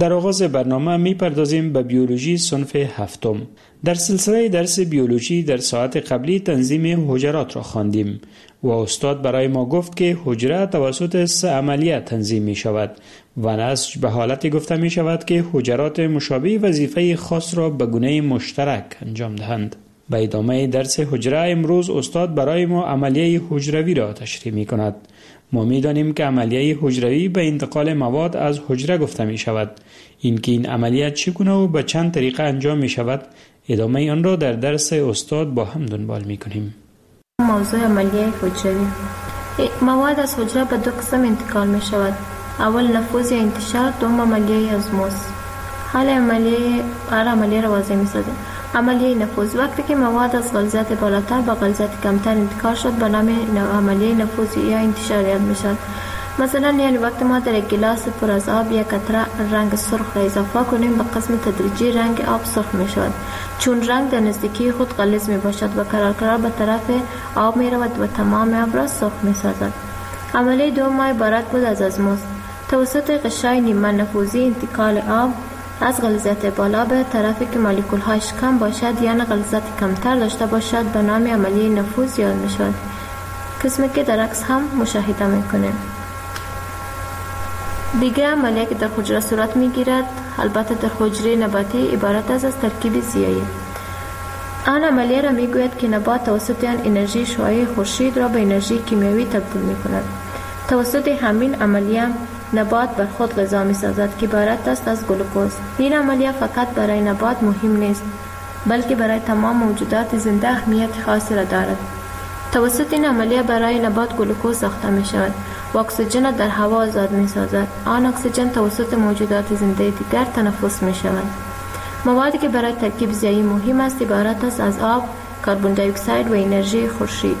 در آغاز برنامه میپردازیم به بیولوژی صنف هفتم. در سلسله درس بیولوژی در ساعت قبلی تنظیم حجرات را خواندیم و استاد برای ما گفت که حجره توسط 3 عملیه تنظیم می شود و نسج به حالتی گفته می شود که حجرات مشابه وظیفه خاص را به گونه مشترک انجام دهند. به ادامه درس حجره امروز استاد برای ما عملیه حجروی را تشریح می کند. ما می دانیم که عملیه حجروی به انتقال مواد از حجره گفته می شود. اینکه این عملیات چگونه و به چند طریقه انجام می شود، ادامه آن را در درس استاد با هم دنبال می کنیم. موضوع عملیه حجروی. مواد از حجره به 2 قسم انتقال می شود. اول نفوذ یا انتشار، دوم عملیه ازموز. حال عملیه را واضح می سازیم. عملیه نفوذ: وقتی که مواد از غلظت بالاتر به غلظت کمتر انتقال شد به نام عملیه نفوذ یا انتشار یاد می شود. مثلا یعنی وقتی ما در یک گلاس پر از آب یک قطره رنگ سرخ را اضافه کنیم به قسم تدریجی رنگ آب سرخ می شود، چون رنگ در نزدیکی خود غلیظ می باشد و قرار به طرف آب می رود و تمام آب را سرخ می سازد. عملیه دوم عبارت بود از ازموز. توسط غشای نیمه نفوذی انتقال آب از غلظت بالا به طرفی که مولکول هایش کم باشد یا غلظت کمتر داشته باشد به نام عملیه نفوذ یاد می شود، قسمی که در عکس هم مشاهده می کنیم. دیگر عملیه که در حجره صورت می گیرد، البته در حجره نباتی، عبارت از ترکیب ضیایی. آن عملیه را می گوید که نبات توسط آن انرژی شعاعی خورشید را به انرژی کیمیایی تبدیل می کند. توسط همین عملیه نبات بر خود غذا می سازد که عبارت است از گلوکوز. این عملیه فقط برای نبات مهم نیست، بلکه برای تمام موجودات زنده اهمیت خاصی را دارد. توسط این عملیه برای نبات گلوکوز ساخته می شود و اکسیژن در هوا آزاد می سازد. آن اکسیژن توسط موجودات زنده دیگر تنفس می شود. موادی که برای ترکیب ضیایی مهم است عبارت است از آب، کربن دی اکساید و انرژی خورشید.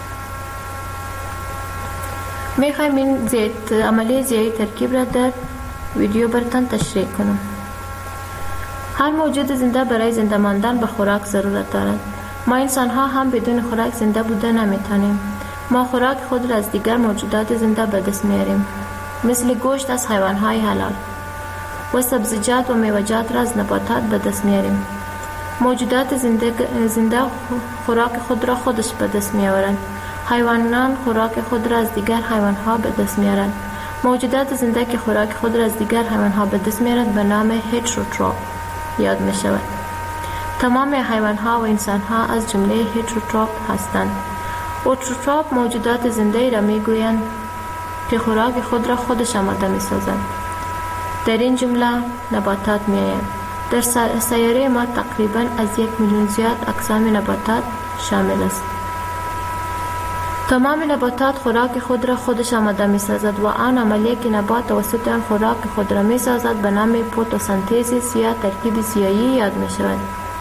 می خواهیم این عملیه ضیایی ترکیب را در ویدیو براتان تشریح کنم. هر موجود زنده برای زنده ماندن به خوراک ضرورت دارد. ما انسان ها هم بدون خوراک زنده بوده نمیتونیم. ما خوراک خود را از دیگر موجودات زنده به دست میاریم، مثل گوشت از حیوان های حلال و سبزیجات و میوه‌جات را از نباتات به دست میاریم. موجودات زنده خوراک خود را خودش به دست میآورند. حیوانان خوراک خود را از دیگر حیوان ها به دست میارند. موجودات زنده که خوراک خود را از دیگر حیوان ها به دست میارند به نام هتروتروف یاد می شود. تمام حیوان ها و انسان ها از جمله هتروتروف هستند. اوتروتروف موجودات زنده را می گویند که خوراک خود را خودش آماده می سازند. در این جمله نباتات می آیند. در سیاره ما تقریبا از 1 میلیون زیاد اقسام نباتات شامل است. تمام نباتات خوراک خود را خودش آماده می سازد و آن عملیه که نبات توسط آن خوراک خود را می سازد به نام فتوسنتز یا ترکیب ضیایی یاد می شود.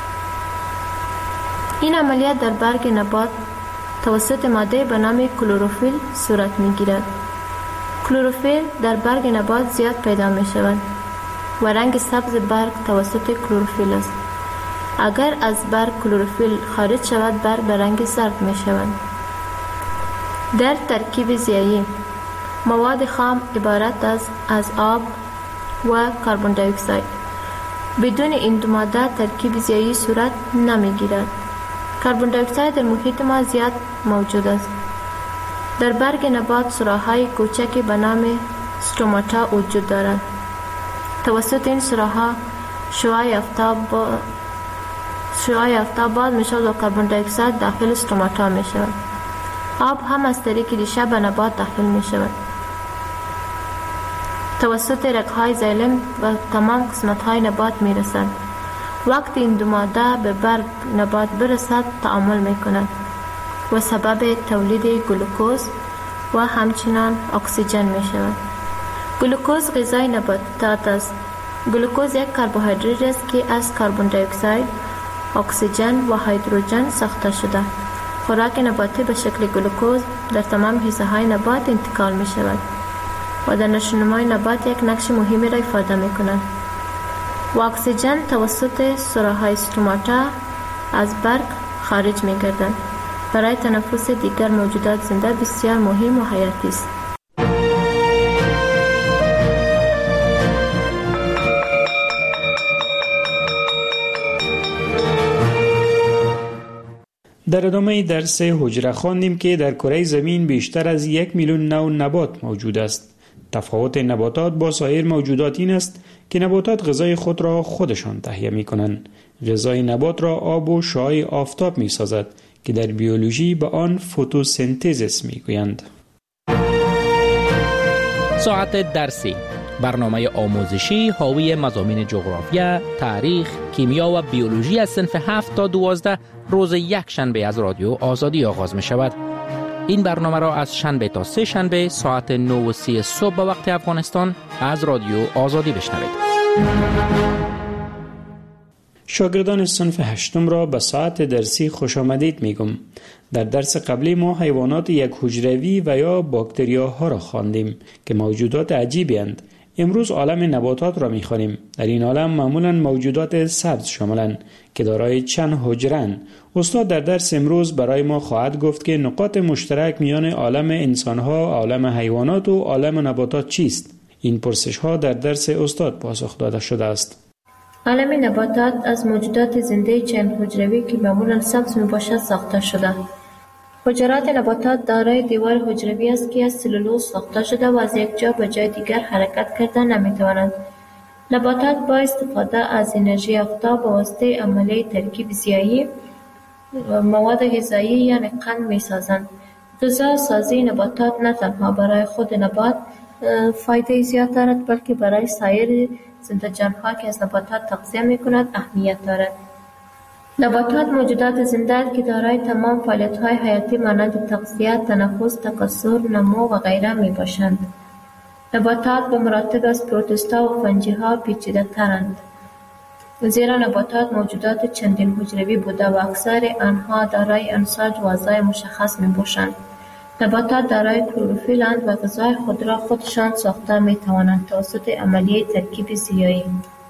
این عملیات در برگ نبات توسط ماده به نام کلروفیل صورت می گیرد. کلروفیل در برگ نبات زیاد پیدا می شود و رنگ سبز برگ توسط کلروفیل است. اگر از برگ کلروفیل خارج شود برگ به رنگ زرد می شود. در ترکیب ضیایی مواد خام عبارت از آب و کربن دی اکساید. بدون این دو ماده ترکیب ضیایی صورت نمی گیرد. کربن دی اکساید در محیط ما زیاد موجود است. در برگ نبات سوراخ‌های کوچکی به نام استوماتا وجود دارد. توسط این سوراخ‌ها شعاع آفتاب باز می شود و کربن دی اکساید داخل استوماتا می شود. آب هم از طریق ریشه به نبات داخل می شود. توسط رگ‌های زایلم و تمام قسمت‌های نبات می رسد. وقتی این دو ماده به برگ نبات برسد تعامل می کند و سبب تولید گلوکوز و همچنان اکسیژن می شود. گلوکوز غذای نباتات است. گلوکوز یک کربوهیدرات است که از کربن دی اکساید، اکسیژن و هیدروژن ساخته شده. خوراک نباتی به شکل گلوکوز در تمام حصه های نبات انتقال می شود و در نشوونمای نبات یک نقش مهمی را ایفاده می کند. و اکسیژن توسط سوراخ‌های استوماتا از برگ خارج می گردد. برای تنفس دیگر موجودات زنده بسیار مهم و حیاتی است. در ادامه درس حجره خواندیم که در کره زمین بیشتر از 1 میلیون نوع نبات موجود است. تفاوت نباتات با سایر موجودات این است که نباتات غذای خود را خودشان تهیه می کنند. غذای نبات را آب و شعاع آفتاب می سازد که در بیولوژی به آن فتوسنتز می گویند. ساعت درسی، برنامه آموزشی حاوی مضامین جغرافیا، تاریخ، کیمیا و بیولوژی از صنف 7 تا 12 روز یک شنبه از رادیو آزادی آغاز می شود. این برنامه را از شنبه تا سه شنبه ساعت 9:30 صبح به وقت افغانستان از رادیو آزادی بشنوید. شاگردان صنف 8 را به ساعت درسی خوش آمدید میگم. در درس قبلی ما حیوانات یک حجروی و یا باکتریاها را خواندیم که موجودات عجیبی اند. امروز عالم نباتات را میخوانیم. در این عالم معمولا موجودات سبز شاملند که دارای چند حجره‌اند. استاد در درس امروز برای ما خواهد گفت که نقاط مشترک میان عالم انسانها، عالم حیوانات و عالم نباتات چیست؟ این پرسش ها در درس استاد پاسخ داده شده است. عالم نباتات از موجودات زنده چند حجروی که معمولا سبز میباشد ساخته شده. حجرات نباتات دارای دیوار حجروی است که از سلولوز ساخته شده و از یک جا به جای دیگر حرکت کرده نمیتوانند. نباتات با استفاده از انرژی آفتاب به واسطه عملیه ترکیب ضیایی مواد غذایی یعنی قند میسازند. غذا سازی نباتات نه تنها برای خود نبات فایده زیاد دارد بلکه برای سایر زنده جانها که از نباتات تغذیه میکند اهمیت دارد. نباتات موجودات زنده که دارای تمام فعالیت‌های حیاتی مانند تغذیه، تنفس، تکثر، نمو و غیره میباشند. نباتات به مراتب از پروتوستا و فنجی‌ها پیچیده‌ترند. زیرا نباتات موجودات چندین حجروی بوده و اکثر آنها دارای انساج و اعضای مشخص میباشند. نباتات دارای کلروفیل‌اند و غذای خود را خودشان ساخته میتوانند توسط عملیه ترکیب ضیایی.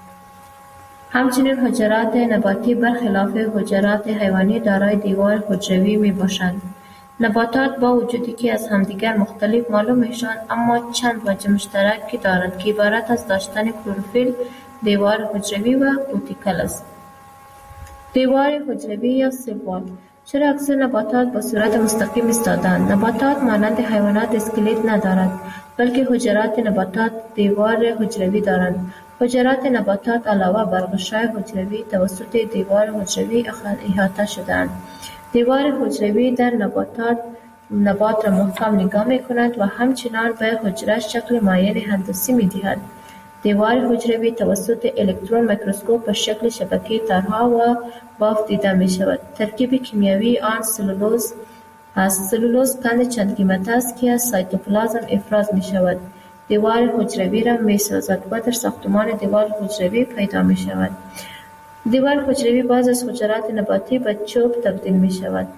همچنین حجرات نباتی برخلاف حجرات حیوانی دارای دیوار حجروی میباشند. نباتات با وجودی که از همدیگر مختلف معلوم میشوند اما چند وجه مشترکی دارند که عبارت از داشتن کلروفیل، دیوار حجروی و کوتیکل است. دیوار حجروی یا سلول. چرا اکثر نباتات به صورت مستقیم ایستاده‌اند؟ نباتات مانند حیوانات اسکلت ندارد بلکه حجرات نباتات دیوار حجروی دارند. حجرات نباتات علاوه بر غشای حجروی توسط دیوار حجروی احاطه شده‌اند. دیوار حجروی در نبات را محکم نگاه می‌کند و همچنان به حجره شکل مایع هندسی می‌دهد. دیوار حجروی توسط الکترون میکروسکوپ به شکل شبکه تارها و بافت دیده می‌شود. ترکیب کیمیایی آن سلولوز است. سلولوز قند چند قیمت است که از سایتوپلازم افراز می‌شود. دیوار حجروی را می‌سازد و در ساختمان دیوار حجروی پیدا می‌شود. دیوار حجروی بعض از حجرات نباتی به چوب تبدیل می‌شود.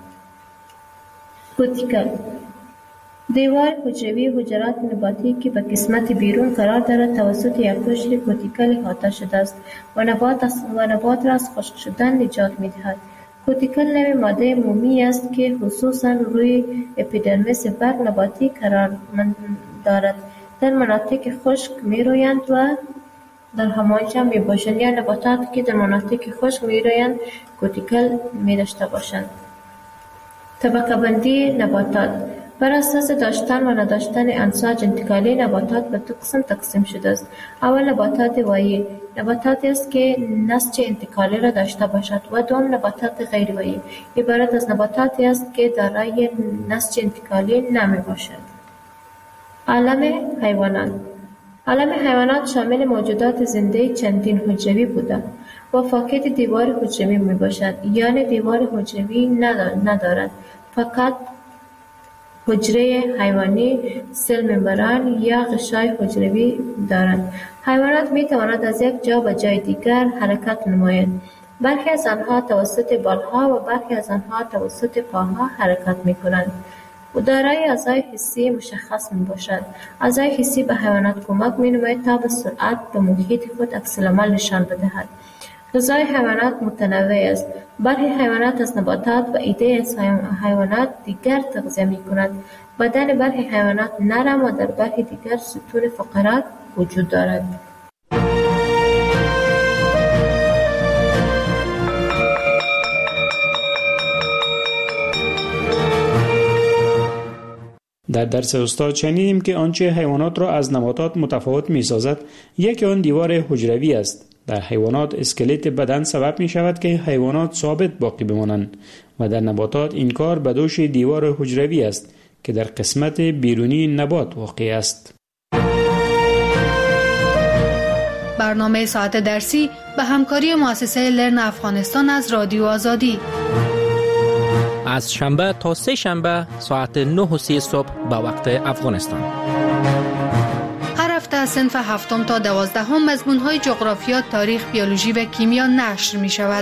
کوتیکل. دیوار حجروی حجرات نباتی که به قسمت بیرون قرار دارد توسط یک قشر کوتیکل احاطه شده است و نبات را از خشک شدن نجات می‌دهد. کوتیکل نوع ماده مومی است که خصوصاً روی اپیدرمیس برگ نباتی قرار دارد. در مناطق خشک می‌رویند و در همانجا میباشند یا نباتاتی که در مناطق خشک می‌رویند کوتیکل می‌داشته باشند. طبقه بندی نباتات. بر اساس داشتن و نداشتن انساج انتقالی نباتات به دو قسم تقسیم شده است. اول نباتات وایی. نباتاتی است که نسج انتقالی را داشته باشد و دوم نباتات غیر وایی. عبارت از نباتاتی است که دارای نسج انتقالی نمی باشد. عالم حیوانات. عالم حیوانات شامل موجودات زنده چندین حجروی بوده و فاقد دیوار حجروی می باشد، یعنی دیوار حجروی ندارد، فقط حجره حیوانی، سل ممبران یا غشای حجروی دارند. حیوانات می توانند از یک جا به جای دیگر حرکت نمایند. برخی از آنها توسط بالها و برخی از آنها توسط پاها حرکت می کنند. و دارای اعضای حسی مشخص می باشد. اعضای حسی به حیوانات کمک می نماید تا به سرعت به محیط خود عکس‌العمل نشان بدهد. غذای حیوانات متنوع است. برخی حیوانات از نباتات و ایده از حیوانات دیگر تغذیه می کنند. بدن برخی حیوانات نرم و در برخی دیگر ستون فقرات وجود دارد. در درس استاد شنیدیم که آنچه حیوانات را از نباتات متفاوت می سازد یکی آن دیوار حجروی است. در حیوانات اسکلت بدن سبب می شود که حیوانات ثابت باقی بمانند و در نباتات این کار به دوش دیوار حجروی است که در قسمت بیرونی نبات واقع است. برنامه ساعت درسی به همکاری مؤسسه لرن افغانستان از رادیو آزادی از شنبه تا سه شنبه ساعت 9:30 صبح به وقت افغانستان. هر هفته صنف 7 تا 12 مضمون‌های جغرافیا، تاریخ، بیولوژی و کیمیا نشر می‌شود.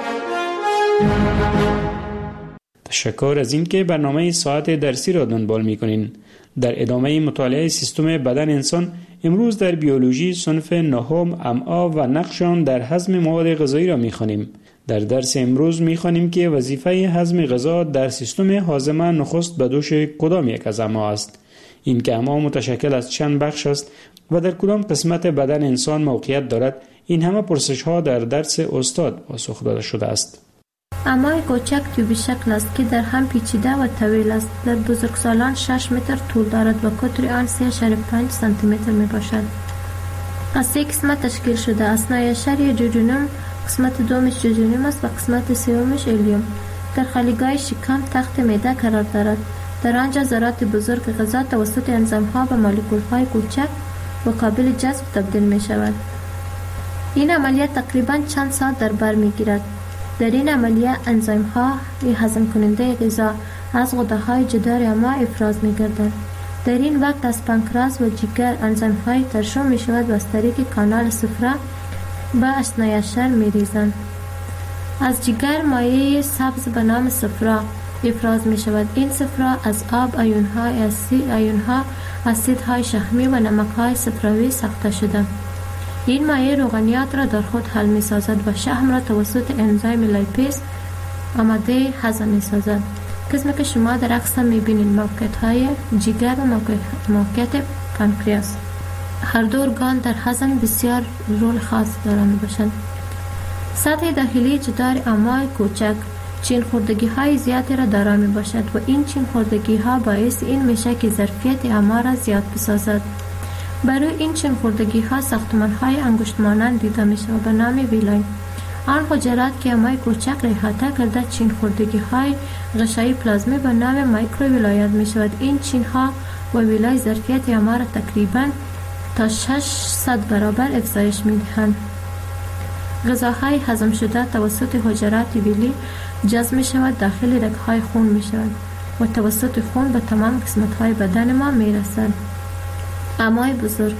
تشکر از اینکه برنامه ساعت درسی را دنبال می‌کنین. در ادامه مطالعه سیستم بدن انسان، امروز در بیولوژی صنف 9 امعا و نقش آن در هضم مواد غذایی را می‌خوانیم. در درس امروز می‌خوانیم که وظیفه هضم غذا در سیستم هاضمه نخست به دوش کدام یک از امعا است. این که امعا متشکل از چند بخش است و در کدام قسمت بدن انسان موقعیت دارد، این همه پرسش‌ها در درس استاد پاسخ داده شده است. امعای کوچک تیوبی شکل است که در هم پیچیده و طویل است. در بزرگسالان 6 متر طول دارد و قطر آن 3.5 سانتی متر می باشد. از 3 قسمت تشکیل شده. اثنای‌عشر یا جوجونوم، قسمت دومش جوجونوم است و قسمت سومش الیوم. در خالیگاه شکم تخت معده قرار دارد. در آنجا ذرات بزرگ غذا توسط انزیم‌ها و مولکول‌های کوچک و قابل جذب تبدیل می شود. این عملیات تقریباً چند ساعت در بر می گیرد. در این عملیه انزیم‌ها هضم کننده غذا از غده‌های جدار امعا افراز می‌گردند. در این وقت از پانکراس و جگر انزیم‌های ترشح می‌شود و از طریق کانال صفرا به اثنای‌عشر می‌ریزند. از جگر مایع سبز به نام صفرا افراز می‌شود. این صفرا از آب، آیون‌ها، اسیدهای شحمی و نمک‌های صفراوی ساخته شده. این مایع روغنیات را در خود حل می سازد و شحم را توسط انزیم لایپیز آماده هضم می سازد. قسمی که شما در عکس می بینید موقعیت های جگر و موقعیت پانکریاس. هر دو ارگان در هضم بسیار رول خاص دارند می باشند. سطح داخلی جدار امعای کوچک چین خوردگی های زیادی را دارا می باشد و این چین خوردگی ها باعث این میشه که ظرفیت امعا را زیاد بسازد. برای این چین خوردگی ها ساختمان های انگشت مانند دیده می شود به نام ویلای. آن حجرات که امعای کوچک را احاطه کرده چین خوردگی های غشایی پلازمی به نام مایکرو ویلایت می شود. این چین ها و ویلای ظرفیت امعا را تقریبا تا 600 برابر افزایش می دهند. غذاهای هضم شده توسط حجرات ویلی جذب می شود داخل رگ‌های خون می شود و توسط خون به تمام قسمت های بدن ما می رسد. امعای بزرگ،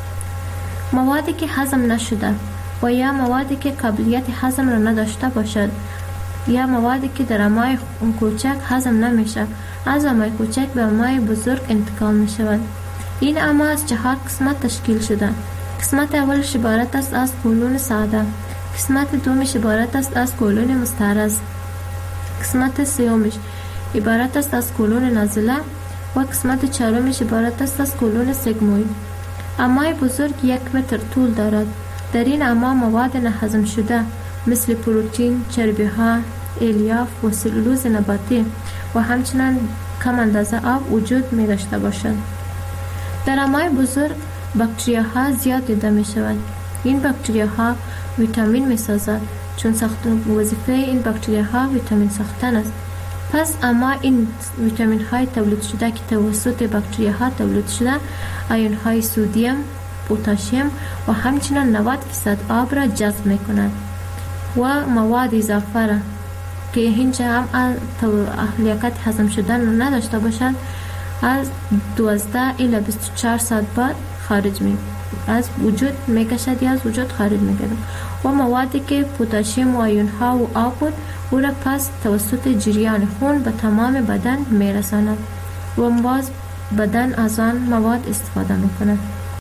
موادی که هضم نشده و یا موادی که قابلیت هضم را نداشته باشد یا موادی که در امعای کوچک هضم نمیشه از امعای کوچک به امعای بزرگ انتقال می شود. این امعا از 4 قسمت تشکیل شده. قسمت اولش عبارت است از کولون ساده، قسمت دومش عبارت است از کولون مستعرض، قسمت سومش عبارت است از کولون نازله و قسمت چهارمش عبارت است از کولون سگموید. امعای بزرگ 1 متر طول دارد. در این امعا مواد نهضم شده مثل پروتئین، چربی‌ها، الیاف و سلولوز نباتی و همچنین کم اندازه آب وجود می داشته باشد. در امعای بزرگ باکتریاها زیاد دیده می شود. این باکتریاها ویتامین می سازد چون وظیفه این باکتریاها ویتامین ساختن است. پس اما این ویتامین های تولید شده که توسط باکتریاها تولید شده آیون های سودیم، پتاسیم و همچنین 90% آب را جذب می کند و مواد اضافه را که اینجا هم لیاقت هضم شدن نداشته باشد از 12 الی 24 ساعت بعد خارج می از وجود می کشد یا از وجود خارج می گردد و موادی که پتاسیم و آیون ها و آب بود او را پس توسط جریان خون به تمام بدن می رساند و باز بدن از آن مواد استفاده می کند.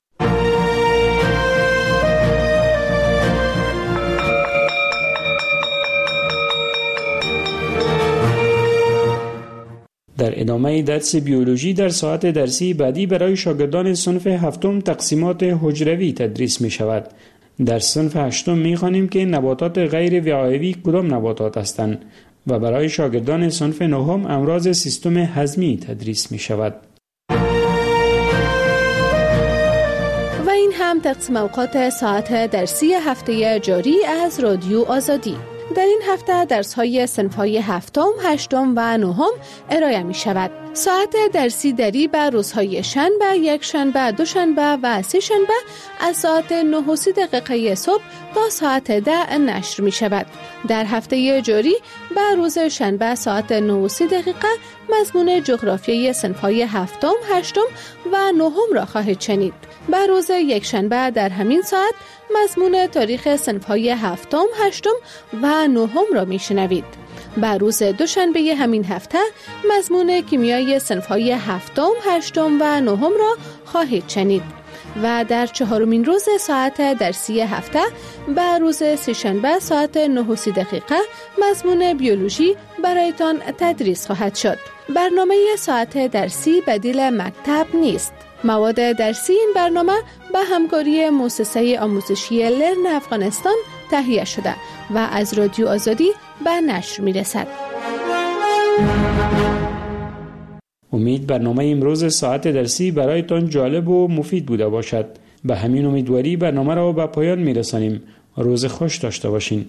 در ادامه درس بیولوژی در ساعت درسی بعدی برای شاگردان صنف 7 تقسیمات حجروی تدریس می شود. در صنف 8 می خوانیم که نباتات غیر وعایوی کدام نباتات هستند و برای شاگردان صنف 9 امراض سیستم هضمی تدریس می شود. میکنم تقسیم اوقات ساعت درسی هفته جاری از رادیو آزادی. در این هفته درس‌های صنف‌های هفتم، هشتم و نهم ارائه می شود. ساعت درسی دری به روزهای شنبه، یک شنبه، دوشنبه و سه شنبه از ساعت 9:30 صبح تا ساعت 10 نشر می شود. در هفته جاری به روز شنبه ساعت 9:30 مضمون جغرافیای صنف‌های هفتم، هشتم و نهم را خواهید شنید. به روز یک شنبه در همین ساعت مضمون تاریخ صنف‌های هفتم، هشتم و نهم را میشنوید. به روز دوشنبه همین هفته مضمون کیمیای صنف‌های هفتم، هشتم و نهم را خواهید شنید. و در چهارمین روز ساعت درسی هفته به روز سه‌شنبه ساعت 9:30 مضمون بیولوژی برایتان تدریس خواهد شد. برنامه ساعت درسی بدیل مکتب نیست. مواد درسی این برنامه به همکاری مؤسسه آموزشی لرن افغانستان تهیه شده و از رادیو آزادی به نشر می رسد. امید برنامه امروز ساعت درسی برایتان جالب و مفید بوده باشد. به همین امیدواری برنامه را به پایان می رسانیم. روز خوش داشته باشین.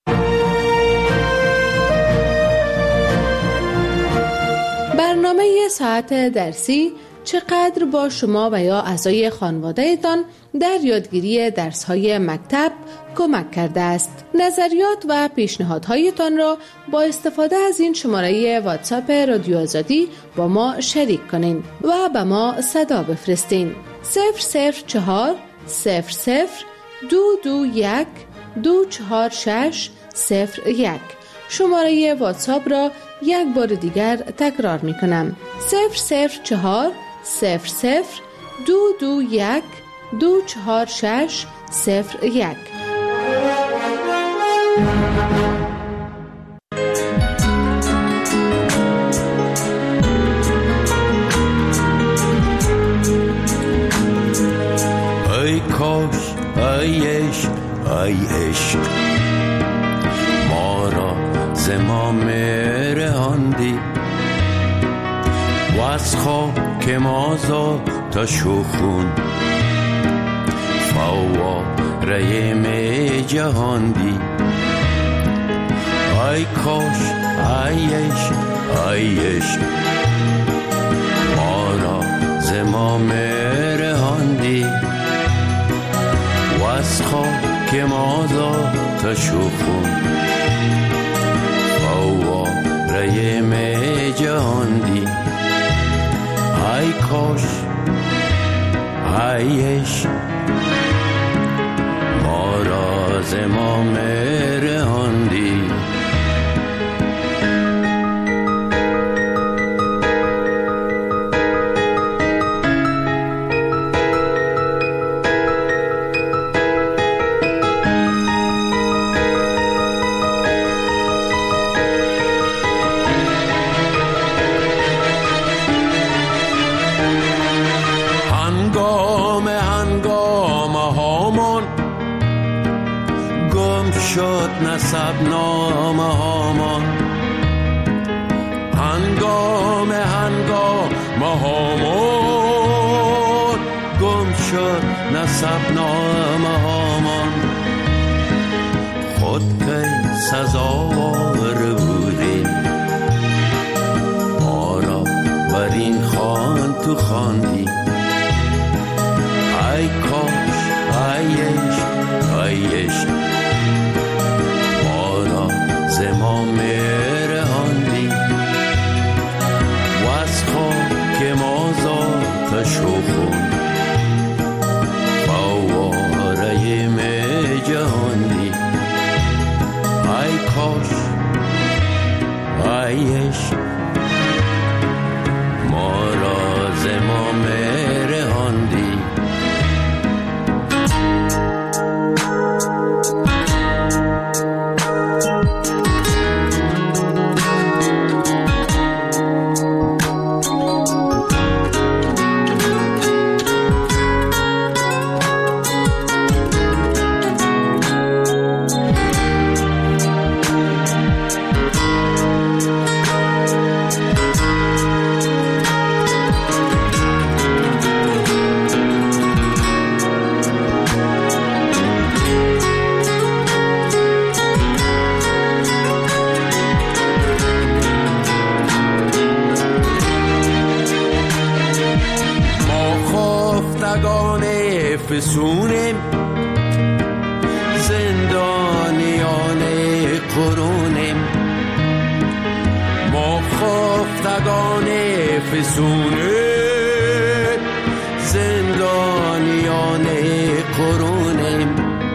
برنامه ساعت درسی چقدر با شما و یا اعضای خانواده‌تان در یادگیری درس‌های مکتب کمک کرده است. نظریات و پیشنهادهایتان را با استفاده از این شماره واتساپ رادیو آزادی با ما شریک کنین و به ما صدا بفرستین. 004 00 221 246 01. شماره واتساپ را یک بار دیگر تکرار می کنم. 004 00 221 246 01. ای کاش ای عشق ای عشق ما را ز ما مرهاندی و از خاک ما تا شخون فواره می جهاندی. ای کاش ای عشق ای عشق ما را ز ما مرهاندی و از خاک ما تا شخون فواره می جهاندی. ای کاش ای عشق ما را ز ما مرهاندی. نسب نامه هامان هنگام هامان گم شد نسب نامه هامان. خود که سزاوار بودیم ما را بر این خوان تو خواندی. ای کاش ای عشق ای عشق ز ما مرهاندی و از خاک ما تا شخون فواره می جهاندی. ای کاش ای عشق ما را ز ما مرهاندی. فسونیم، زندانیان قرونیم، ما خفتگان فسونیم، زندانیان قرونیم.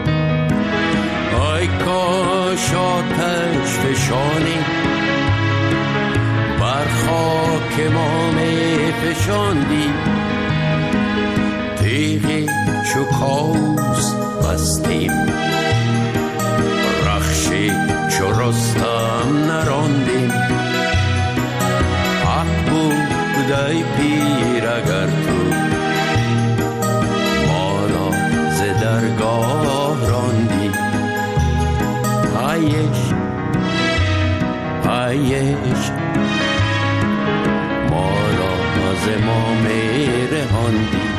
ای کاش آتش فشانی بر خاک ما می فشاندی، تیغی چو کاوس بستیم، رخشی چو رستم نراندیم. حق بود ای پیر اگر تو ما را ز درگاه راندی. عشق عشق ما را ز ما می رهاندی.